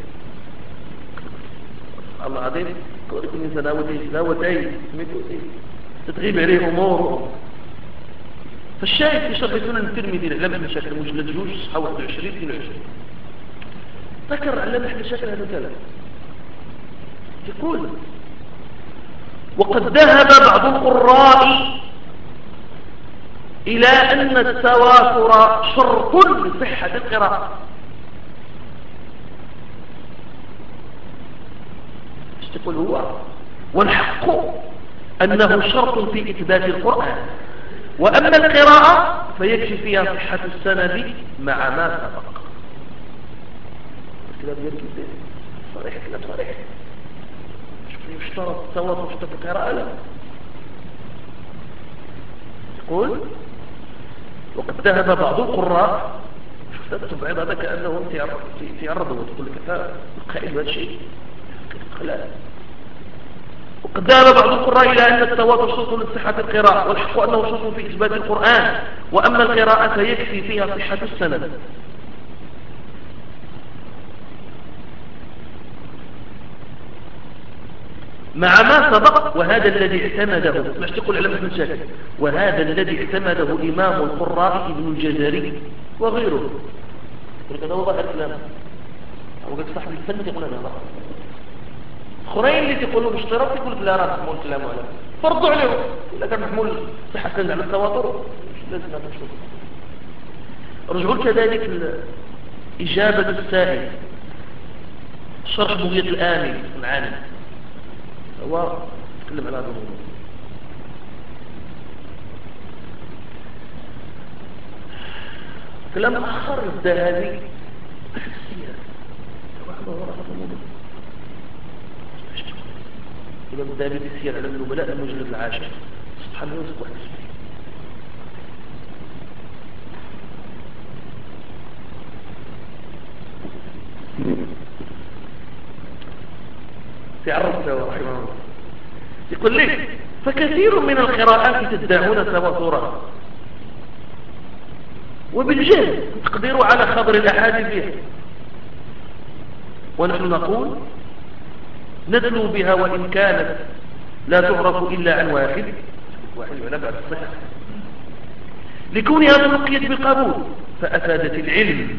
الله عظيم قول لكم إنسان لاوتين تتغيب عليه أمور فالشاهد في شرح سنن الترمذي العلامة احمد شاكر مجلد جوج صفحة واحد وعشرين اثنين وعشرين ذكر العلامة احمد شاكر هذا الكلام يقول وقد ذهب بعض القراء إلى أن التواتر شرط لصحة القراءة ايش تقول هو والحق أنه شرط في إثبات القرآن وأما القراءة فيكفي فيها صحة السند مع ما سبق الكلام يركب صريح كلام صريح يشترط التواتر في القراءة لا يقول وقد ذهب بعض القراء شفت بعض هذا كأنهم تعرضوا وتقول لك القائل هذا الشيء خلال وقد ذهب بعض القراء إلى أن التواتر شرط لصحة القراءة والحق أنه شرط في إثبات القرآن وأما القراءة فيكفي فيها صحة السند مع ما سبق وهذا الذي اعتمده مش تقول على ابن شاكر وهذا الذي اعتمده إمام القراء ابن الجزري وغيره هذا هو ظاهر الكلام وقد صاحب الفن يقول هذا اخرين اللي تقولوا باشتراط يقول لا راه محمول كلام ولا فرضوا عليهم اذا كان محمول صحه على التواتر مش لازم هذا الشيء رجعوا كذلك اجابه السائل شرح بغيه الامي العالم هو تكلم على هذا الموضوع كلام اخر الذهبي في السير هو هذا الموضوع الإمام الذهبي في السير على النبلاء المجلد العاشر سبحان الله واحد وسبعين في عرض رحمه الله يقول لك فكثير من القراءات تدعون تواترها وبالجهل تقدير على خبر الأحاد به، ونحن نقول نتلو بها وإن كانت لا تعرف إلا عن واحد واحد ولا بعد الصحة لكونها تلقيت بالقبول فأفادت العلم،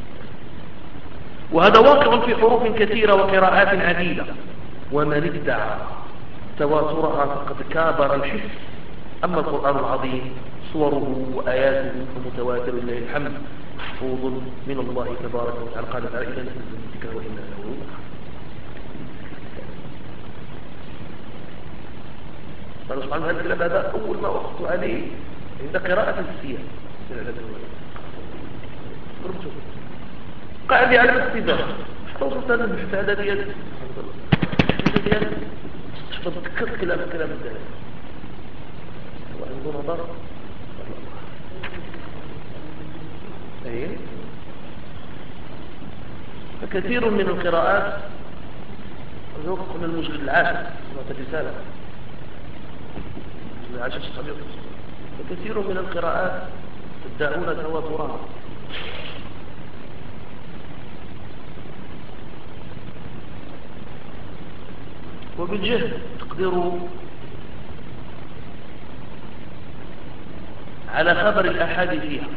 وهذا واقع في حروف كثيرة وقراءات عديدة. ومن ادعى تواترها فقد كابر الحس. أما القرآن العظيم صوره وآياته فمتواتر لله الحمد محفوظ من الله تبارك وتعالى. قال تعالى إذا نحن الذكر وإنا له. قال سبحانه هذا الكلام هذا أول ما وقفت عليه عند قراءة السير قاعد على الاستدامة توصلت أنا المحتاجة ديال ديال تذكر كلام كلام الدهر وعنده نظر أيه. فكثير من القراءات الوقت من المجلد العاشر الرسالة العاشر فكثير من القراءات تدعون تواترها وبالجهل تقدروا على خبر الأحاد فيها.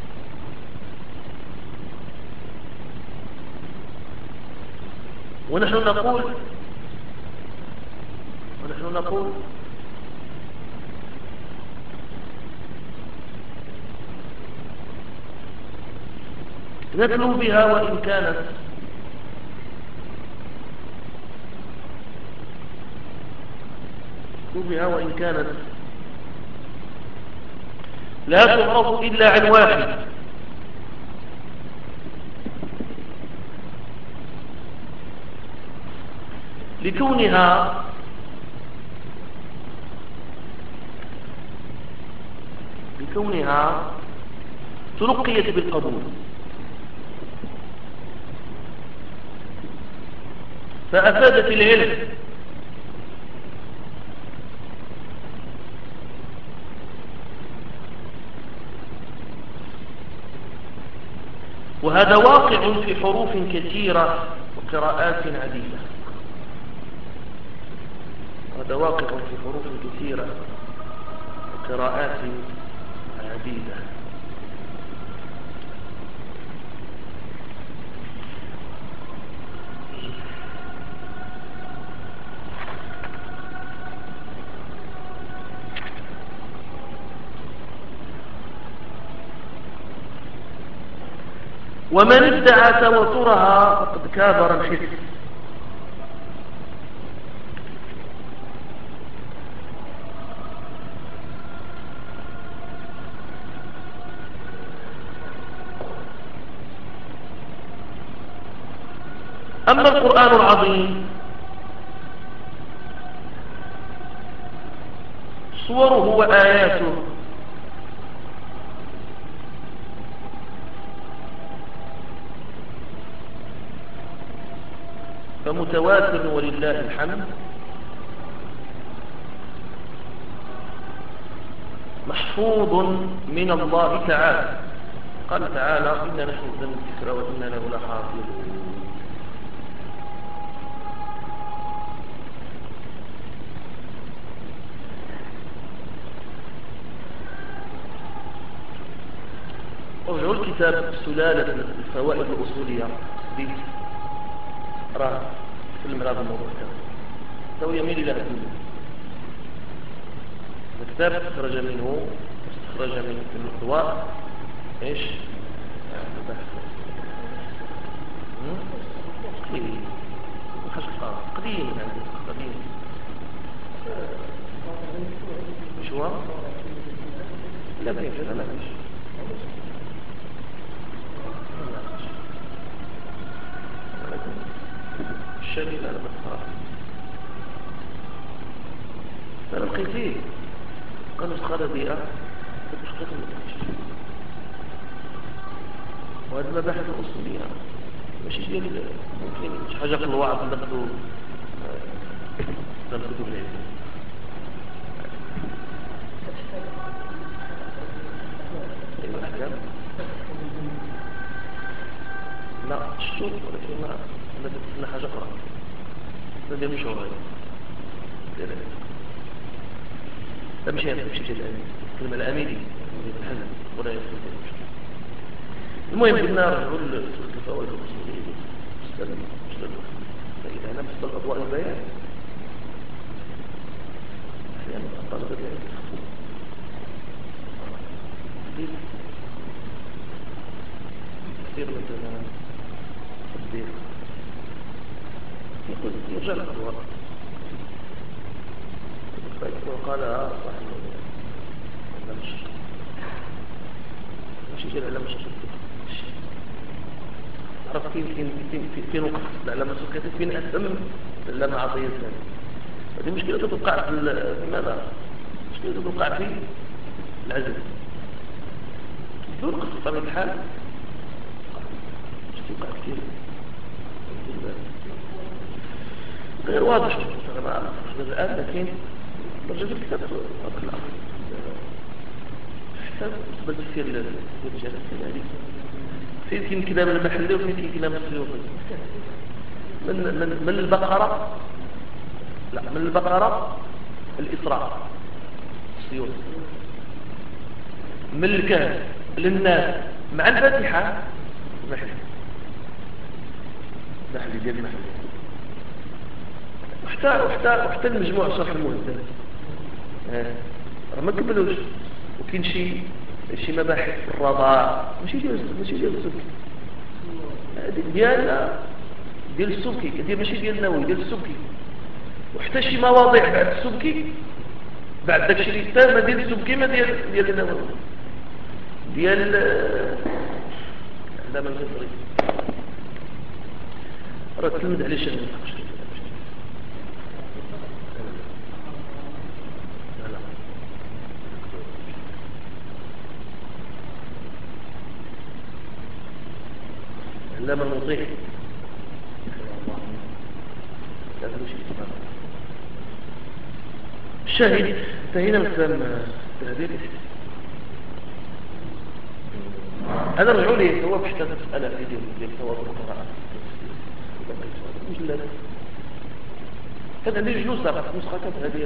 ونحن نقول ونحن نقول نتلو بها وإن كانت بها وإن كانت لا تعرف إلا عن واحد لكونها لكونها تلقيت بالقبول فأفادت العلم، وهذا واقع في حروف كثيرة وقراءات عديدة. هذا واقع في حروف كثيرة وقراءات عديدة. ومن ادعى تواترها فقد كابر الحس. أما القرآن العظيم صوره وآياته فمتواتر ولله الحمد محفوظ من الله تعالى. قال تعالى إنا نحن نزلنا الذكر وإنا له لحافظون. ارجعوا الكتاب سلالة الفوائد الأصولية دي راه تكلم على هذا الموضوع كامل تو يميل إلى الدنيا. الكتاب استخرج منه استخرج من الأضواء ايش البحث قديم قديم قديم شو لا بيش لا لا بيش الشامي لا لا بتخاف أنا لقيتيه قالوا نسخة رديئة التحقيق المتنشر وهذه المباحث الأصولية ماشي ديال ممكن شي حاجة في الوعظ ناخذوا من الكتب العلمية. أيوة أحكام لا شتو ولكن ما أنا بدنا حاجة أخرى بدي مش هو هذا لا مش هذا مش الأمين كلمة الأميني الحزن ولا يفهم المهم قلنا رجعوا للفوائد الأصولية استنى استنى فإذا نفس الأضواء البيان أحيانا الطلبة لا يتخفون كثير مثلا صديق يقول يرجع الأضواء وقال صاحب اللمش مش يجي العلم عرف فين فين فين فين وقف العلم السكتي فين أهم لما عطيه الثاني هذه مشكلة تتوقع في ماذا مشكلة تتوقع في العزل يوقف بطبيعة الحال مش توقع كثير غير واضح أنا ما أعرف الآن لكن برجع في الكتاب أطلع حتى بالنسبة للسير الجلسة هذه في يمكن كلام المحلي وفي كلام السيوطي من من من البقرة لا من البقرة الإسراء السيوطي من الكهف للناس مع الفاتحة المحلي المحلي ديال المحلي وحتى وحتى وحتى المجموع شرح المهذب اه ما كملوش وكاين شي شي مباحث في الرضاع ماشي ديال ماشي ديال السبكي ديال ديال السبكي ديال ماشي ديال النووي ديال السبكي وحتى شي مواضيع بعد السبكي بعد داكشي اللي تم ديال السبكي ما ديال ديال النووي ديال لا ما نقدرش راه تلمد عليه شي لما نطيع الشاهد انتهينا من كلام هذه انا رجعوا لي هو باش تسال في ديال ثواب القراءه مجلد كان عندي جلوس فقط نسخه كانت هذه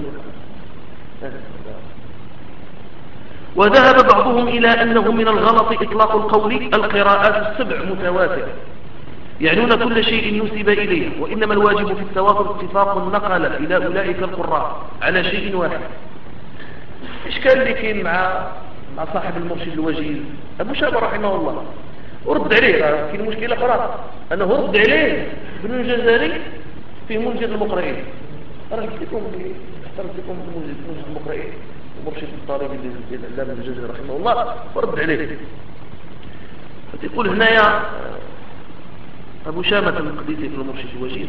وذهب بعضهم إلى أنه من الغلط إطلاق القول القراءات السبع متواترة يعنون كل شيء نسب إليه وإنما الواجب في التواتر اتفاق النقل إلى أولئك القراء على شيء واحد إشكال اللي كان مع مع صاحب المرشد الوجيز أبو شابة رحمه الله ورد عليه كاين مشكلة أخرى أنه رد عليه ابن الجزري في منجد المقرئين أنا قلت لكم احترت لكم منجد المقرئين ومرشد الطالب ديال العلامة الجزري رحمه الله ورد عليه فتقول هنايا أبو شامة المقدسي في المرشد الوجيز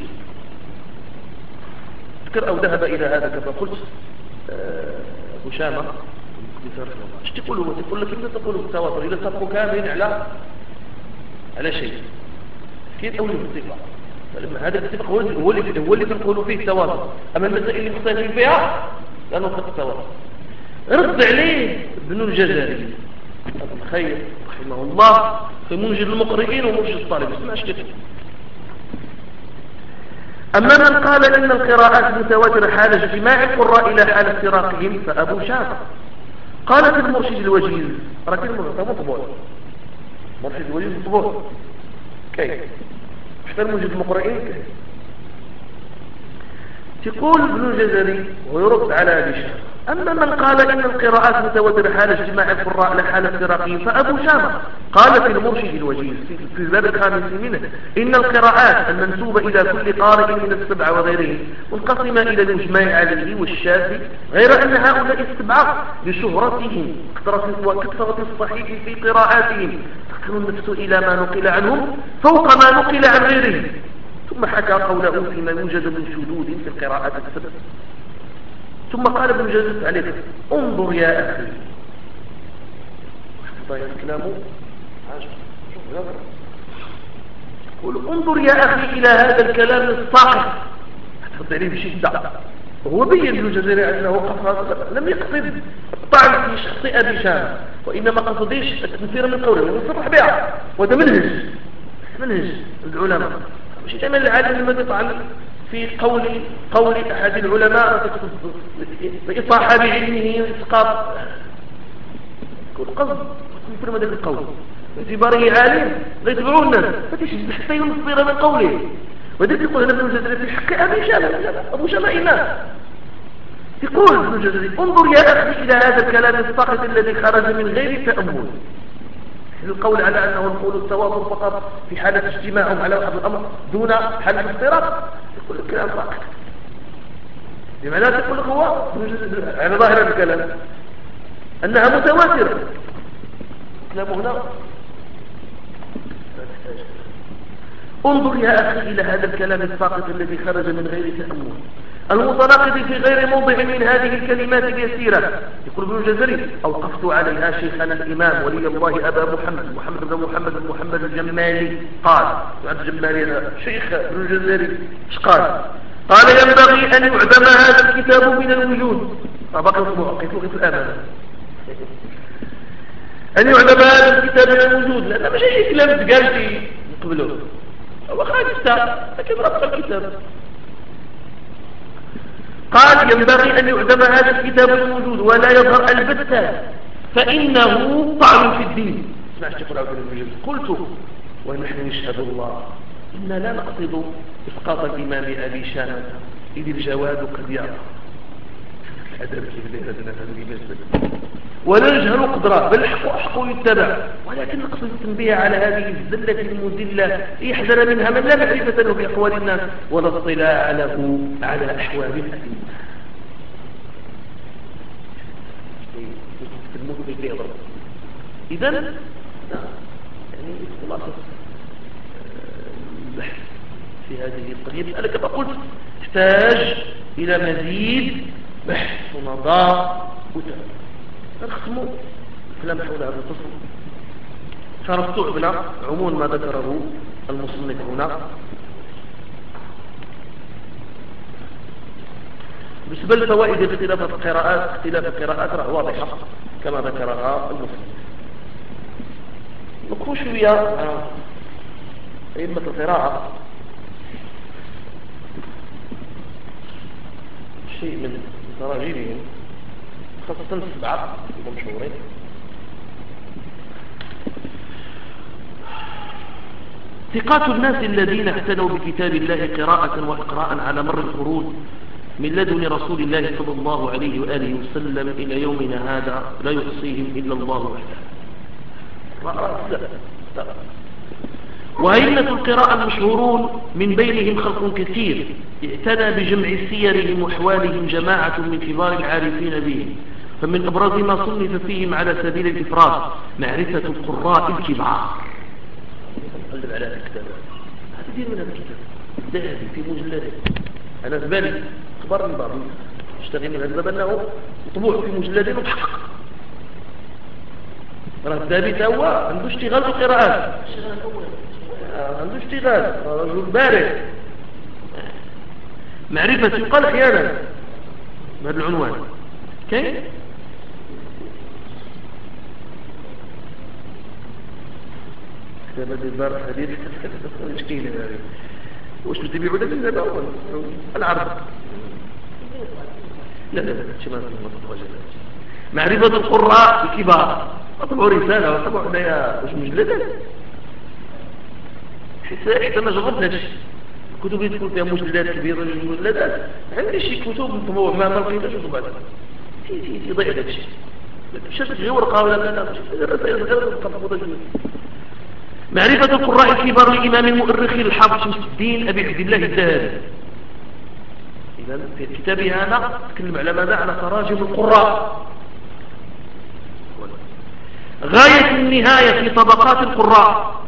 ذكر أو ذهب إلى هذا كما قلت أبو شامة المقدسي رحمه الله ايش تقول هو تقول لك إذا تقول بالتواتر إذا تبقوا كاملين على على شيء كيف أولي بالاتفاق هذا الاتفاق هو اللي هو اللي تنقولوا فيه التواتر أما المسائل اللي مختلفين فيها لا نطلق التواتر رد عليه ابن الجزري أبو الخير رحمه الله في منجد المقرئين ومرشد الطالب اسمع ايش كتب أما من قال إن القراءات متواترة حال اجتماع القراء إلى حال افتراقهم فأبو شامة قال في المرشد الوجيز ركن مطبوع مرشد الوجيز مطبوع كيف حتى المنجد المقرئين كيف يقول ابن الجزري ويرد على أبي شامة أما من قال إن القراءات متواترة حال اجتماع القراء لحال افتراقهم فأبو شامة قال في المرشد الوجيز في الباب الخامس منه إن القراءات المنسوبة إلى كل قارئ من السبعة وغيرهم منقسمة إلى الإجماع عليه والشاذ غير أن هؤلاء السبعة بشهرتهم وكثرة الصحيح في قراءاتهم تقتل النفس إلى ما نقل عنهم فوق ما نقل عن غيرهم ثم حكى قوله فيما يوجد من شذوذ في القراءات السبع ثم قال ابن جزت عليك انظر يا أخي طيب كلامه قل انظر يا أخي إلى هذا الكلام الصاقع تحط عليه بشدة هو بين ابن جزري أنه قصد لم يقصد طعن في شخص أبي شام، وإنما قصديش التنفير من قوله ويصرح بها، وده منهج منهج العلماء. مش دائما العالم لما يطعن في قول قول أحد العلماء بإطاحة بعلمه وإسقاط يكون قصد تنفير من ذلك القول باعتباره عالم لا يتبعون الناس، فتشد حتى ينفر من قوله. وذلك يقول هذا ابن الجزري في حق أبي شام أبو شماء الناس، يقول ابن الجزري انظر يا أخي إلى هذا الكلام الساقط الذي خرج من غير تأمل، القول على أنه القول التواتر فقط في حالة اجتماعهم على واحد الأمر دون حالة الاضطراب، يقول الكلام ساقط. لماذا تقول هو على ظاهر الكلام أنها متواترة؟ كلامه هنا انظر يا أخي إلى هذا الكلام الساقط الذي خرج من غير تأمل المتناقض في غير موضع من هذه الكلمات اليسيرة. يقول ابن الجزري أوقفت عليها شيخنا الإمام ولي الله أبا محمد محمد بن محمد بن محمد الجمالي قال عبد الجمالي شيخ ابن الجزري ايش قال؟ قال ينبغي أن يعدم هذا الكتاب من الوجود. طبقا المعقف في الأمانة أن يعدم هذا الكتاب من الوجود، لأن مش أي كلام تقال في قبله هو خالصة لكن ربط الكتاب. قال ينبغي أن يعدم هذا الكتاب من الوجود ولا يظهر البتة فإنه طعن في الدين. اسمع تقول عبد المجيد قلت ونحن نشهد الله إنا لا نقصد إسقاط الإمام أبي شامة إذ الجواد قد يعطى الأدب كيف لهذا هذا ولا نجهل قدرات بل الحق أحق يتبع، ولكن نقصد التنبيه على هذه الزلة المذلة يحذر منها من لا معرفة له بأقوال الناس ولا اطلاع له على أحوال الأئمة. إذن يعني خلاصة البحث في هذه القضية مسألة كما قلت تحتاج إلى مزيد بحث ونظار وتأمل. نختم الكلام حول هذا القسم فرستعبنا عموم ما ذكره المصنف هنا. بالنسبة لفوائد اختلاف القراءات اختلاف القراءات واضحة كما ذكرها المصنف. نقول شوية أئمة القراءة شيء من تراجمهم خاصة السبعة المشهورين. ثقات الناس الذين اعتنوا بكتاب الله قراءة وإقراء على مر القرون من لدن رسول الله صلى الله عليه وآله وسلم إلى يومنا هذا لا يحصيهم إلا الله وحده. وأئمة القراءة المشهورون من بينهم خلق كثير اعتنى بجمع سيرهم وأحوالهم جماعة من كبار العارفين بهم، فمن أبرز ما صنف فيهم على سبيل الإفراد معرفة القراء الكبار. قلب على الكتاب هذا كثير من هذا الكتاب الذهبي في مجلده. أنا في بالي أخبرني بعض اشتغل من هذا الباب أنه طبوع في مجلده وتحقق راه الذهبي هو عنده اشتغال بالقراءات عنده اشتغال رجل بارع معرفة يقال أحيانا بهذا العنوان كيف كتابة البار حديث مشكلة هذه وش بتبيعوا ده في أول العرض لا لا لا شو ما معرفة القراء الكبار أطبعوا رسالة وأطبعوا لها وش مجلدة حتى ما جربت هذا الشيء كتب يدخل فيها مجلدات كبيرة مجلدات عندي شيء كتب مطبوع ما ما لقيتش وطبعت في في في ضيع هذا الشيء شفت غير ورقة ولا لا الرسائل غير القطبة معرفة القراء الكبار للإمام المؤرخ الحافظ شمس الدين أبي عبد الله الذهبي. إذا في كتابي هذا تكلم على ماذا؟ على تراجم القراء غاية النهاية في طبقات القراء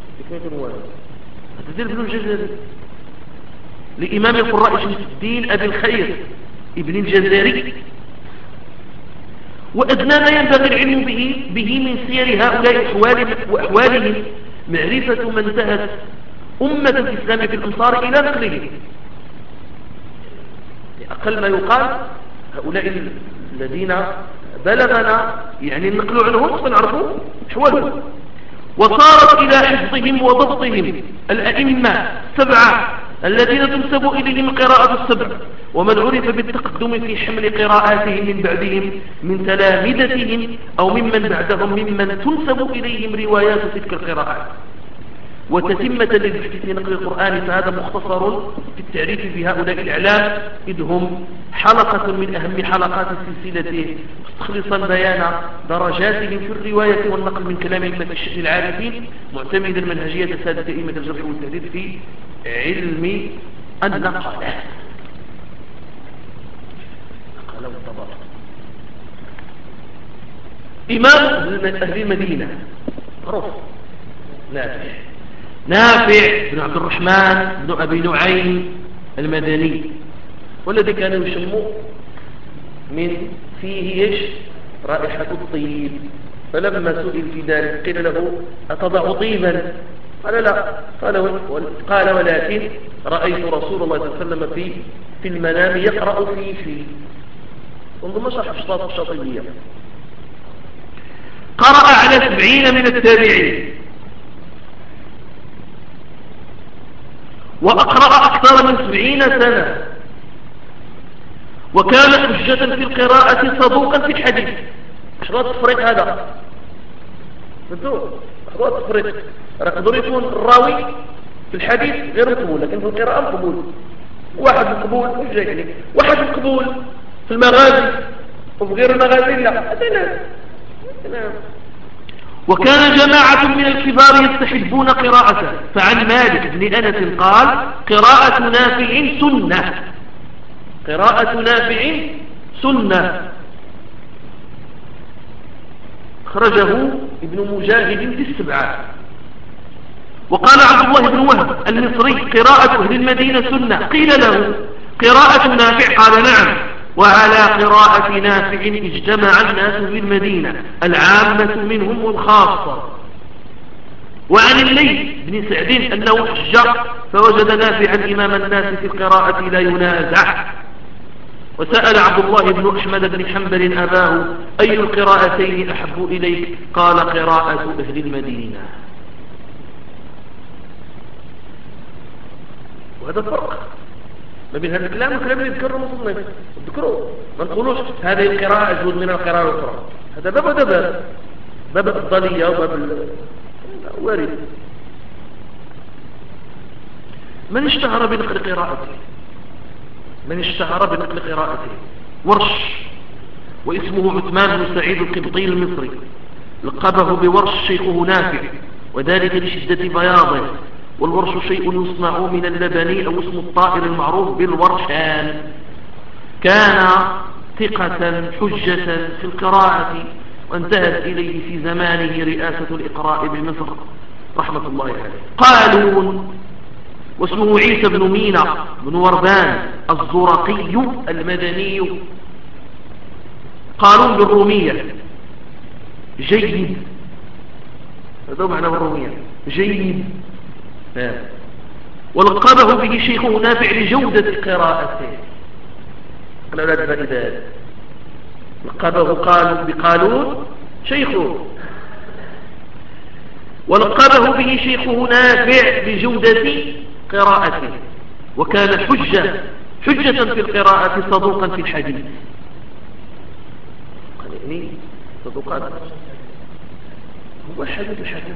هتدير ابن الجزري لإمام القراء شمس الدين أبي الخير ابن الجزري. وأدنى ما ينبغي العلم به, به من سير هؤلاء وأحوالهم معرفة من انتهت أمة الإسلام في الأمصار إلى نقله. أقل ما يقال هؤلاء الذين بلغنا يعني النقل عنهم فنعرفوا حوالهم. وصارت إلى حفظهم وضبطهم الأئمة السبعة الذين تنسب إليهم القراءة السبع، ومن عرف بالتقدم في حمل قراءاتهم من بعدهم من تلامذتهم أو ممن بعدهم ممن تنسب إليهم روايات تلك القراءات. وتتمة للبحث في نقل القرآن فهذا مختصر في التعريف بهؤلاء الإعلام، إذ هم حلقة من أهم حلقات السلسلة، مستخلصا بيان درجاتهم في الرواية والنقل من كلام أئمة الشأن العارفين، معتمدا منهجية سادة أئمة الجرح والتعديل في علم النقلات. نقل والطبق. إمام أهل المدينة معروف نافع نافع بن عبد الرحمن بن أبي نعيم المدني، والذي كانوا يشموا من فيه إيش رائحة الطيب، فلما سئل في ذلك قيل له أتضع طيبا؟ قال لا، قال, قال ولكن رأيت رسول الله صلى الله عليه وسلم في في المنام يقرأ في في انظر صح شطاط الشاطبية. قرأ على سبعين من التابعين، وأقرأ أكثر من سبعين سنة، وكان حجة في القراءة صدوقا في الحديث. شرط التفريق هذا بدو شرط التفريق يقدر يكون الراوي في الحديث غير مقبول لكن في القراءة مقبول. واحد مقبول مش جاي، واحد مقبول في المغازي وفي غير المغازي لا. هذا وكان جماعة من الكبار يستحبون قراءته، فعن مالك بن أنس قال قراءة نافع سنة، قراءة نافع سنة، خرجه ابن مجاهد في السبعة. وقال عبد الله بن وهب المصري قراءة أهل المدينة سنة، قيل له قراءة نافع قال نعم، وعلى قراءة نافع اجتمع الناس في المدينة العامة منهم والخاصة. وعن الليث بن سعد أنه حج فوجد نافعا إمام الناس في القراءة لا ينازع. وسأل عبد الله بن أحمد بن حنبل أباه أي القراءتين أحب إليك؟ قال قراءة أهل المدينة. وهذا فرق ما بين هذا الكلام والكلام اللي يذكره المصنف. اذكروا ما نقولوش هذه القراءة أجود من القراءة الأخرى، هذا باب وهذا باب، باب الأفضلية وباب وارد. من اشتهر بنقل قراءته من اشتهر بنقل قراءته ورش، واسمه عثمان بن سعيد القبطي المصري، لقبه بورش شيخه نافع، وذلك لشدة بياضه. والورش شيء يصنع من اللبن أو اسم الطائر المعروف بالورشان. كان ثقة حجة في القراءة، وانتهت إليه في زمانه رئاسة الإقراء بمصر رحمة الله عليه. قالون، واسمه عيسى بن مينا بن وربان الزرقي المدني. قالون بالرومية جيد، هذا معنى بالرومية جيد. ولقبه به شيخه نافع لجودة قراءته. أنا لا أدري ذلك. لقبه قالوا بقالون شيخه، ولقبه به شيخه نافع لجودة قراءته، وكان حجة حجة في القراءة صدوقا في الحديث. يعني صدوقا هو الحديث الحديث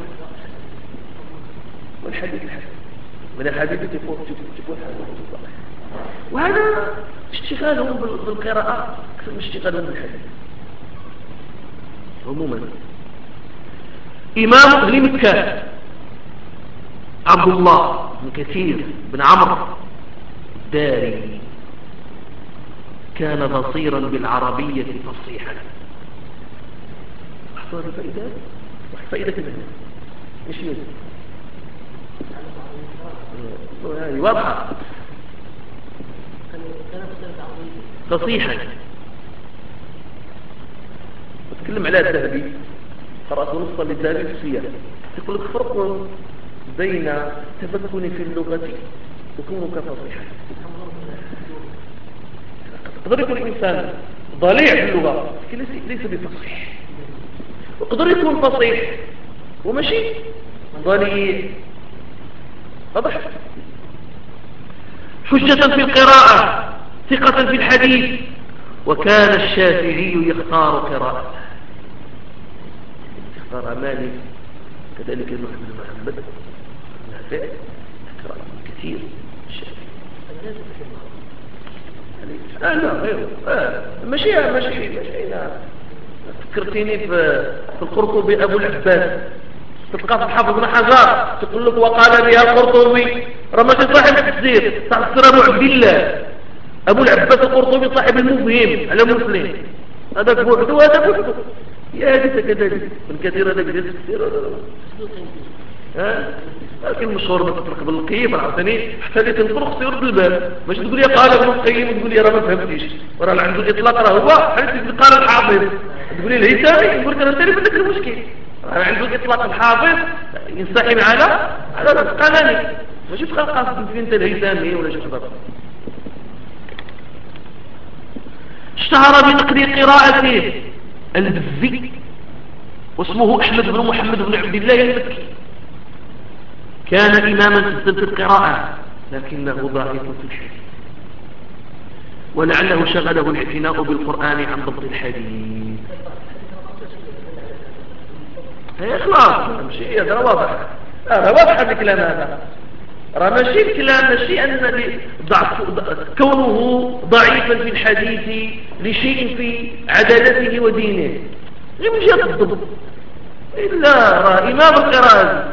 والحديث الحديث من الحديث تكون تكون حديث. وهذا اشتغالهم بالقراءة أكثر من اشتغالهم بالحديث عموما. إمام أهل مكة عبد الله بن كثير بن عمرو الداري، كان بصيرا بالعربية فصيحا. أحصر الفائدة فائدة كده مش يوجد هذه واضحة. فصيحا أتكلم على الذهبي، قرأت نصا للذهبي في السياق، يقول لك فرق بين تمكن في اللغة وكونك فصيحا. تقدر يكون الإنسان ضليع في اللغة لكن ليس بفصيح. وقدر يكون فصيح وماشي ضليع. واضح؟ حجة في القراءة، ثقة في الحديث. وكان الشافعي يختار قراءته، اختار مالك كذلك محمد بن محمد نافع قراءة كثير الشافعي. آه لا غيره آه ماشي ماشي ماشي نعم. فكرتيني في في القرطبي أبو العباس، تلقى في الحافظ بن حجر تقول لك وقال بها القرطبي، راه ماشي صاحب التفسير، تفسير أبو عبد الله أبو العباس القرطبي صاحب المفهم على مسلم، هذاك بوحده وهذا بوحده. يا هذه كذلك من كثير هذاك ديال التفسير ها. لكن مشهور ما تطرق بالقيم العطني حتى اللي تنطرق سيرد الباب باش تقول لي قال ابن القيم وتقول لي راه ما فهمتيش، راه عنده الاطلاق راه هو حيت قال الحافظ تقول لي الهيثمي نقول لك انا تعرف لك المشكل، راه عنده الاطلاق الحافظ ينسحب على على القلمي ماشي تبقى قاصد انت الهيثمي ولا شي حاجه. اشتهر بنقل قراءته البزي واسمه أحمد بن محمد بن عبد الله المكي، كان إماما في سلسلة القراءة لكنه ضعيف في الحديث، ولعله شغله الاعتناء بالقرآن عن ضبط الحديث. هي خلاص ماشي هذا واضح، هذا واضح الكلام هذا، راه ماشي الكلام ماشي أن ضعف كونه ضعيفا في الحديث لشيء في عدالته ودينه غير من جهة الضبط، إلا راه إمام القراءة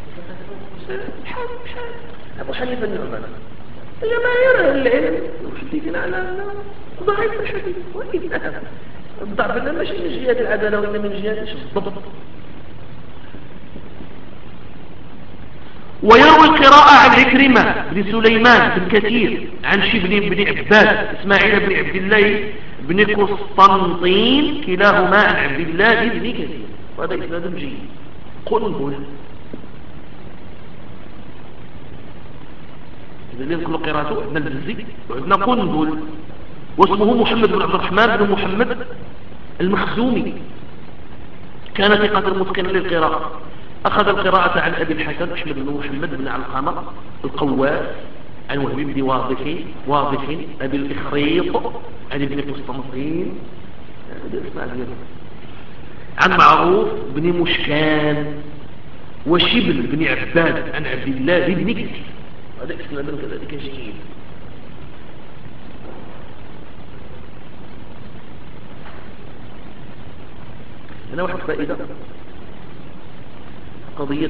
أبو حنيفة النعمان جماهير العلم مشتكين على أنه ضعيف في الحديث، وإلا الضعف لا ماشي من جهة العدالة وإلا من جهة الضبط. ويروي القراءة عن عكرمة بن سليمان بن كثير عن شبل بن عباس إسماعيل بن عبد الله بن قسطنطين كلاهما عن عبد الله بن كثير، وهذا إسناد جيد. قنبل إذا نقول قراءته عندنا البزي وعندنا قنبل واسمه محمد بن عبد الرحمن بن محمد المخزومي، كان ثقة متقنا للقراءة، أخذ القراءة عن أبي الحسن أحمد بن محمد بن علقمة القواس عن وهب بن واضح واضح أبي الإخريط عن ابن قسطنطين عن معروف بن مشكان وشبل بن عباد عن عبد الله بن كثير، هذا اسناد كذلك جيد. هنا واحد فائدة قضية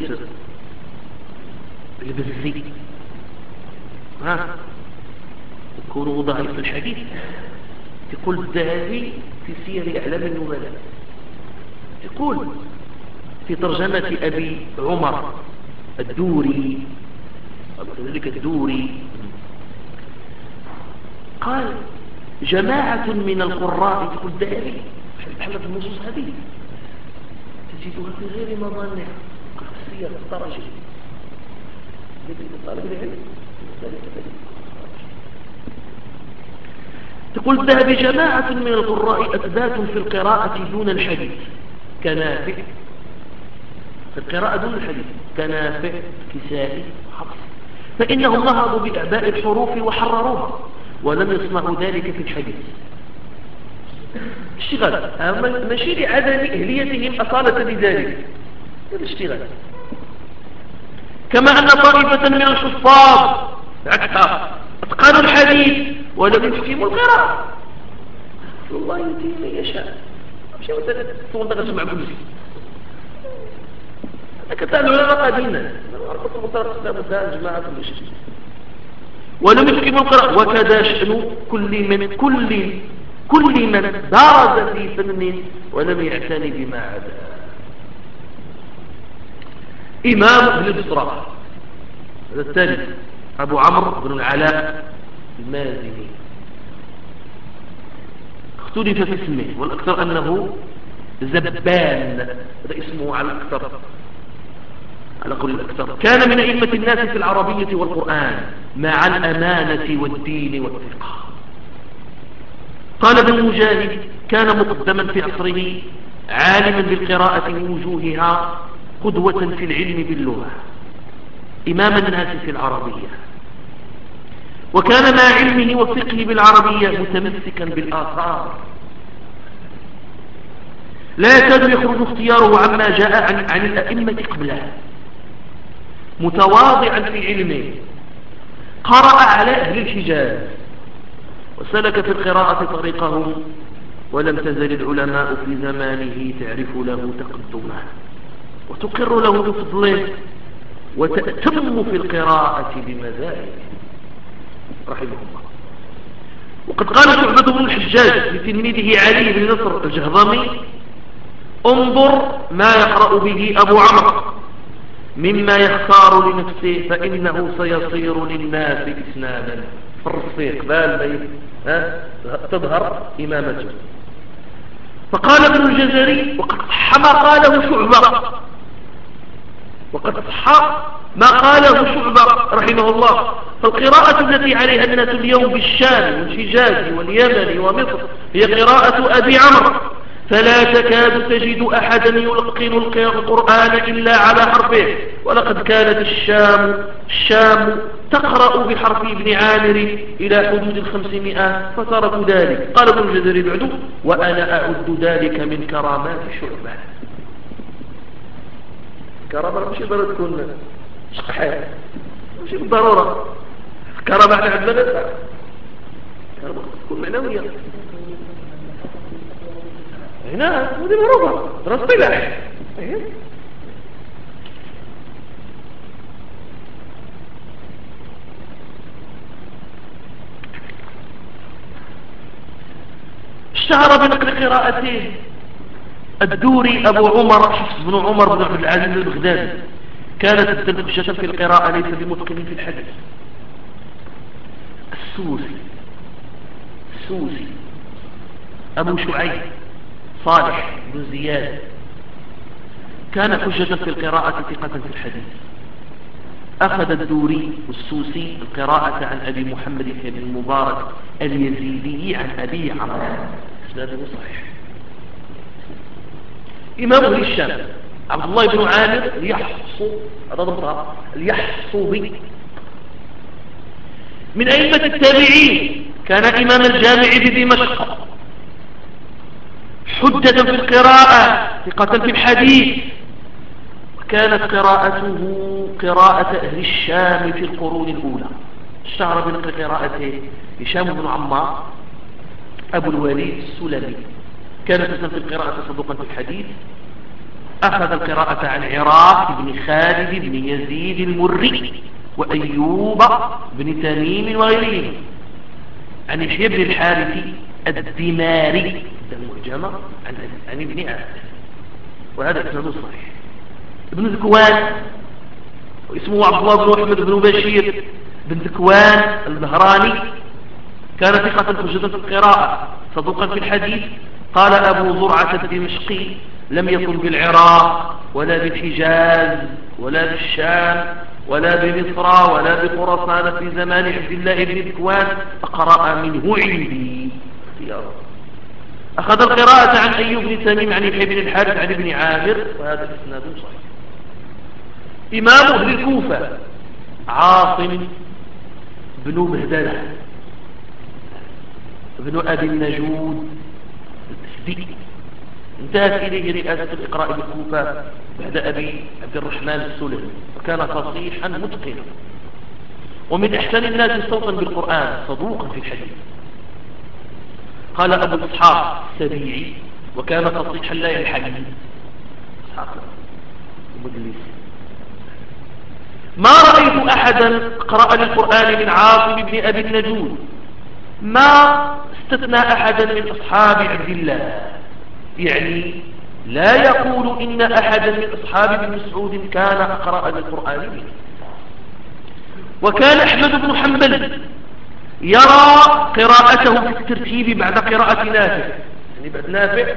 البزي ها يكون ضعيف في الحديث. يقول الذهبي في سير أعلام النبلاء يقول في ترجمة أبي عمر الدوري ذلك الدوري قال جماعة من القراء، يقول الذهبي حلت النصوص هذه تجدها في غير مظانها في السير الدرجة طالب العلم. تقول الذهبي جماعة من القراء أثبات في القراءة دون الحديث كنافع، في القراءة دون الحديث كنافع كسائي حفص، فإنهم نهضوا بإعباء الحروف وحرروها ولم يصنعوا ذلك في الحديث. اشتغال ماشي لعدم أهليتهم أصالة لذلك، الاشتغال. كما أن طائفة من الحفاظ عكسها اتقنوا الحديث ولم يحكموا القراءة. والله يؤتي من يشاء، ماشي مثلا ثم تجمع كل شيء. كتاب العلماء قديما جماعة كل شيء ولم يحكموا القراءة. وكذا شأن كل من كل كل من درس في فن ولم يعتني بما عدا. إمام ابن البصرة هذا الثالث أبو عمرو بن العلاء المازني، اختلف في اسمه والأكثر أنه زبان، هذا اسمه على الأكثر على قول الأكثر. كان من أئمة الناس في العربية والقرآن مع الأمانة والدين والثقة. قال ابن مجاهد كان مقدما في عصره عالما بالقراءة ووجوهها قدوة في العلم باللغة إمام الناس في العربية، وكان مع علمه وفقه بالعربية متمسكا بالآثار لا يكاد يخرج اختياره عما جاء عن, عن الأئمة قبله، متواضعا في علمه، قرأ على أهل الحجاز وسلك في القراءة طريقهم، ولم تزل العلماء في زمانه تعرف له تقدمه وتقر له بفضله وتأتم في القراءة بمزايده رحمه الله. وقد قال شعبة بن الحجاج لتلميذه علي بن نصر الجهضمي: انظر ما يقرأ به أبو عمرو مما يختار لنفسه فإنه سيصير للناس إسنادا. في الرصيق بال تظهر إمامته. فقال ابن الجزري: وقد صح ما قاله شعبة وقد صح ما قاله شعبة رحمه الله. فالقراءة التي عليها الناس اليوم بالشام والحجاز واليمن ومصر هي قراءة أبي عمرو، فلا تكاد تجد أحدا يلقن القرآن إلا على حرفه، ولقد كانت الشام الشام تقرأ بحرف ابن عامر إلى حدود الخمسمائة فتركوا ذلك. قال ابن الجزري بعده: وأنا أعد ذلك من كرامات شعبة. كرامة مش ضرورة تكون شقحة، مش بالضرورة كرامة على عبد الله، كرامة تكون معنوية. هنا ودي معروفة رصيلة. اشتهر بنقل قراءته الدوري أبو عمر حفص بن عمر بن عبد العزيز البغدادي. كانت الدلبشة في القراءة ليس بمتقن في الحديث. السوسي السوسي أبو شعيب صالح بن زياد كان حجة في القراءة ثقة في الحديث. أخذ الدوري السوسي القراءة عن أبي محمد بن المبارك اليزيدي عن أبي عمرو، إسناده صحيح. إمام أهل الشام عبد الله بن عامر اليحصو هذا ضبطها اليحصوبي من أئمة التابعين، كان إمام الجامع بدمشق، حجة في القراءة ثقة في الحديث. كانت قراءته قراءة أهل الشام في القرون الأولى. اشتهر بنقل قراءته هشام بن عمار أبو الوليد السلمي، كانت في القراءة صدوقا في الحديث. أخذ القراءة عن عراق بن خالد بن يزيد المري وأيوب بن تميم وغيرهم، عن يحيى بن الحارث الدماري المعجمة عن, عن ابن عباس، وهذا اسناده صحيح. ابن ذكوان واسمه عبد الله بن أحمد بن بشير بن ذكوان البهراني، كان ثقة حجة في القراءة صدوقا في الحديث. قال أبو زرعة الدمشقي: لم يكن بالعراق ولا بالحجاز ولا بالشام ولا بمصر ولا بخراسان في زمان عبد الله بن ذكوان فقرأ منه عندي. أخذ القراءة عن أيوب بن تميم عن يحيى بن الحارث عن ابن عامر، وهذا الإسناد صحيح. إمام أهل الكوفة عاصم بن بهدلة ابن أبي النجود الأسدي، انتهت إليه رئاسة الإقراء بالكوفة بعد أبي عبد الرحمن السلمي، وكان فصيحا متقنا ومن أحسن الناس صوتا بالقرآن، صدوقا في الحديث. قال أبو إسحاق السبيعي: وكان فصيحا لا يلحق إسحاق مدلس. ما رأيت أحدا قرأ للقرآن من عاصم بن أبي النجود، ما استثنى أحدا من أصحاب عبد الله، يعني لا يقول إن أحدا من أصحاب ابن مسعود كان أقرأ للقرآن منه. وكان أحمد بن حنبل يرى قراءته في الترتيب بعد قراءة نافع، يعني بعد نافع.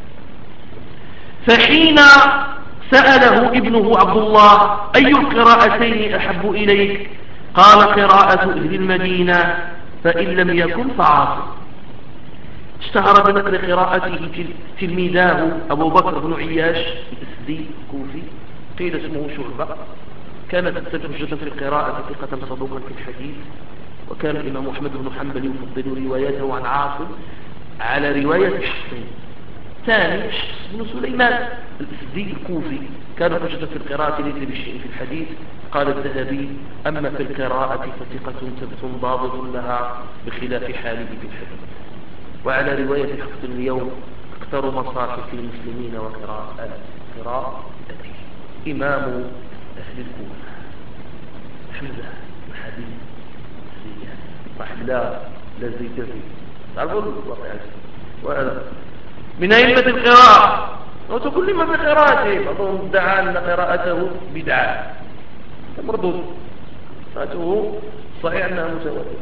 فحين سأله ابنه عبد الله: أي القراءتين أحب إليك؟ قال: قراءة أهل المدينة، فإن لم يكن فعاصم. اشتهر بنقل قراءته تلميذاه أبو بكر بن عياش الأسدي الكوفي، قيل اسمه شعبة، كان حجة في القراءة، ثقة صدوقا في الحديث. وكان الإمام أحمد بن حنبل يفضل روايته عن عاصم على رواية حفص. ثاني حفص بن سليمان الأسدي الكوفي، كان حجة في القراءة ليس بشيء في الحديث. قال الذهبي: أما في القراءة فثقة ثبت ضابط لها بخلاف حاله في الحديث. وعلى رواية حفص اليوم أكثر مصاحف المسلمين وقراءة قراءته إمام أهل الكوفة حمزة الحديث زياد صاحب لا لا زي كثير تعرفوا الواقع وهذا من أئمة القراءة، وتقول لما في قراءته بعضهم ادعى أن قراءته بدعة، مردود، قراءته صحيح أنها متواترة.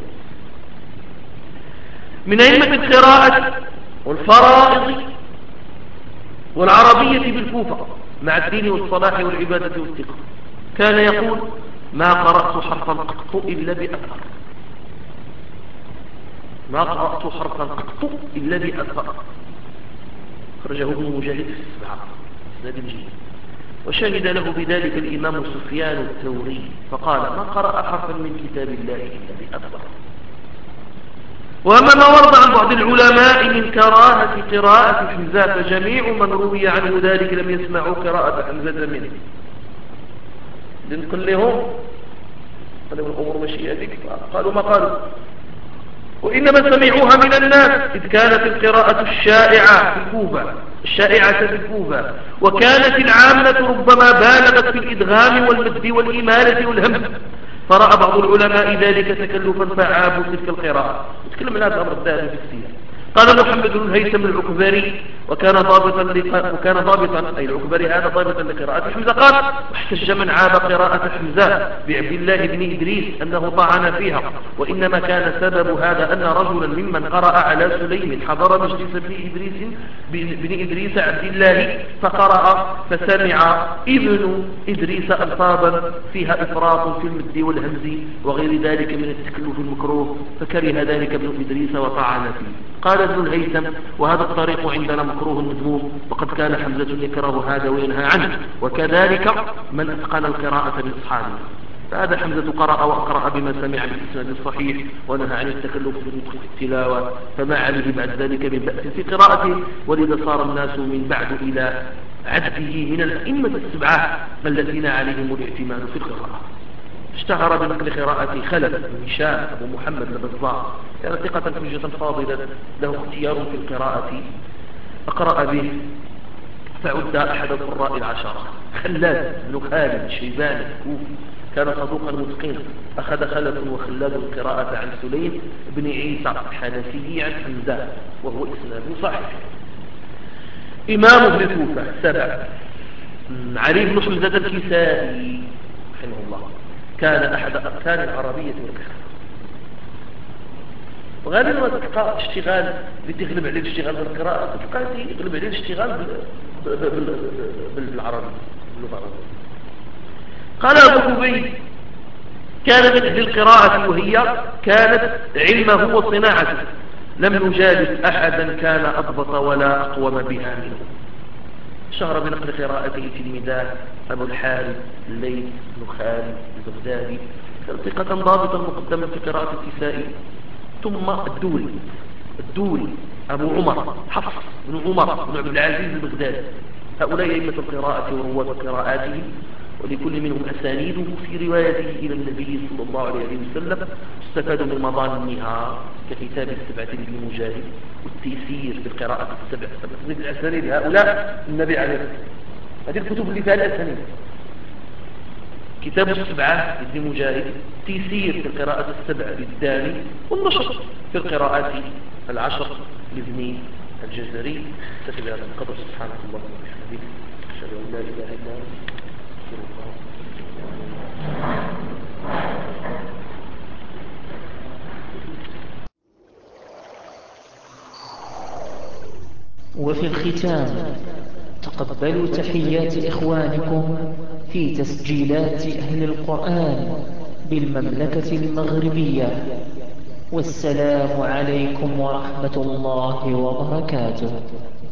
من أئمة القراءة والفرائض والعربية بالكوفة مع الدين والصلاح والعبادة والثقة، كان يقول: ما قرأت حرفا قط إلا بأثر، ما قرأت حرفا قط إلا بأثر. خرجه ابن مجاهد في السبعة إسناد جيد. وشهد له بذلك الإمام سفيان الثوري فقال: ما قرأ حرفا من كتاب الله إلا بأثر. وأما ما ورد عن بعض العلماء من كراهة قراءة حمزة فجميع من روي عنه ذلك لم يسمعوا قراءة حمزة منه. لنقل لهم قالوا الأمور ماشي هذيك، قالوا ما قالوا، وإنما سمعوها من الناس، إذ كانت القراءة الشائعة في الكوفة الشائعة في الكوفة وكانت العامة ربما بالغت في الإدغام والمد والإمالة والهمز، فرأى بعض العلماء ذلك تكلفا فعابوا تلك القراءة. نتكلم عن هذا الأمر الذهبي في السيرة. قال محمد بن الهيثم العكبري، وكان ضابطا لق... وكان ضابطا أي العكبري هذا ضابطا لقراءة حمزة، قال: واحتج من عاب قراءة حمزة بعبد الله بن إدريس أنه طعن فيها، وإنما كان سبب هذا أن رجلا ممن قرأ على سليم حضر مجلس بن إدريس بن إدريس عبد الله فقرأ، فسمع ابن إدريس ألفاظا فيها إفراط في المد والهمز وغير ذلك من التكلف المكروه، فكره ذلك ابن إدريس وطعن فيه. قال ابن الهيثم: وهذا الطريق عندنا مكروه مذموم، وقد كان حمزة يكره هذا وينهى عنه، وكذلك من أتقن القراءة من أصحابه. فهذا حمزة قرأ وأقرأ بما سمع بالإسناد الصحيح، ونهى عن التكلف بالنطق في التلاوة، فما عليه بعد ذلك من بأس في قراءته، ولذا صار الناس من بعد إلى عده من الأئمة السبعة الذين عليهم الاعتماد في القراءة. اشتهر بنقل قراءة خلف بن هشام أبو محمد البزار، كان ثقة حجة فاضلا له اختيار في القراءة، أقرأ به فعد أحد القراء العشرة. خلاد بن خالد الشيباني الكوفي كان صدوقا متقنا، أخذ خلف وخلاد القراءة عن سليم بن عيسى الحنفي عن حمزة، وهو إسناد صحيح. إمام ابن الكوفة سبع: علي بن حمزة الكسائي رحمه الله، كان أحد أركان العربية والكسر، وغالبا ما تلقى اشتغال لتغلب عليه الاشتغال بالقراءة، تلقى يغلب عليه الاشتغال بالعربية باللغة العربية. قال أبو كبير: كان من أهل القراءة وهي كانت علمه وصناعته، لم نجالس أحدا كان أضبط ولا أقوم بها منه. شهر بنقل قراءته تلميذان أبو الحارث الليث بن خالد البغدادي، ثقة ضابطا مقدما في قراءة الكسائي، ثم الدوري الدوري أبو عمر حفص بن عمر بن عبد العزيز البغدادي. هؤلاء أئمة القراءة ورواد قراءاته، ولكل منهم أسانيده في روايته إلى النبي صلى الله عليه وسلم. استفاد من مظانها ككتاب السبعة لابن مجاهد والتيسير في القراءة السبع، تقريب الأسانيد هؤلاء النبي عليه الصلاة والسلام. هذه الكتب اللي فيها الأسانيد: كتاب السبعة لابن مجاهد، تيسير في القراءة السبع للداني، والنشر في القراءات العشر لابن الجزري. تكفي بهذا القدر، سبحانك اللهم وبحمدك، أشهد أن لا إله إلا أنت. وفي الختام تقبلوا تحيات إخوانكم في تسجيلات أهل القرآن بالمملكة المغربية، والسلام عليكم ورحمة الله وبركاته.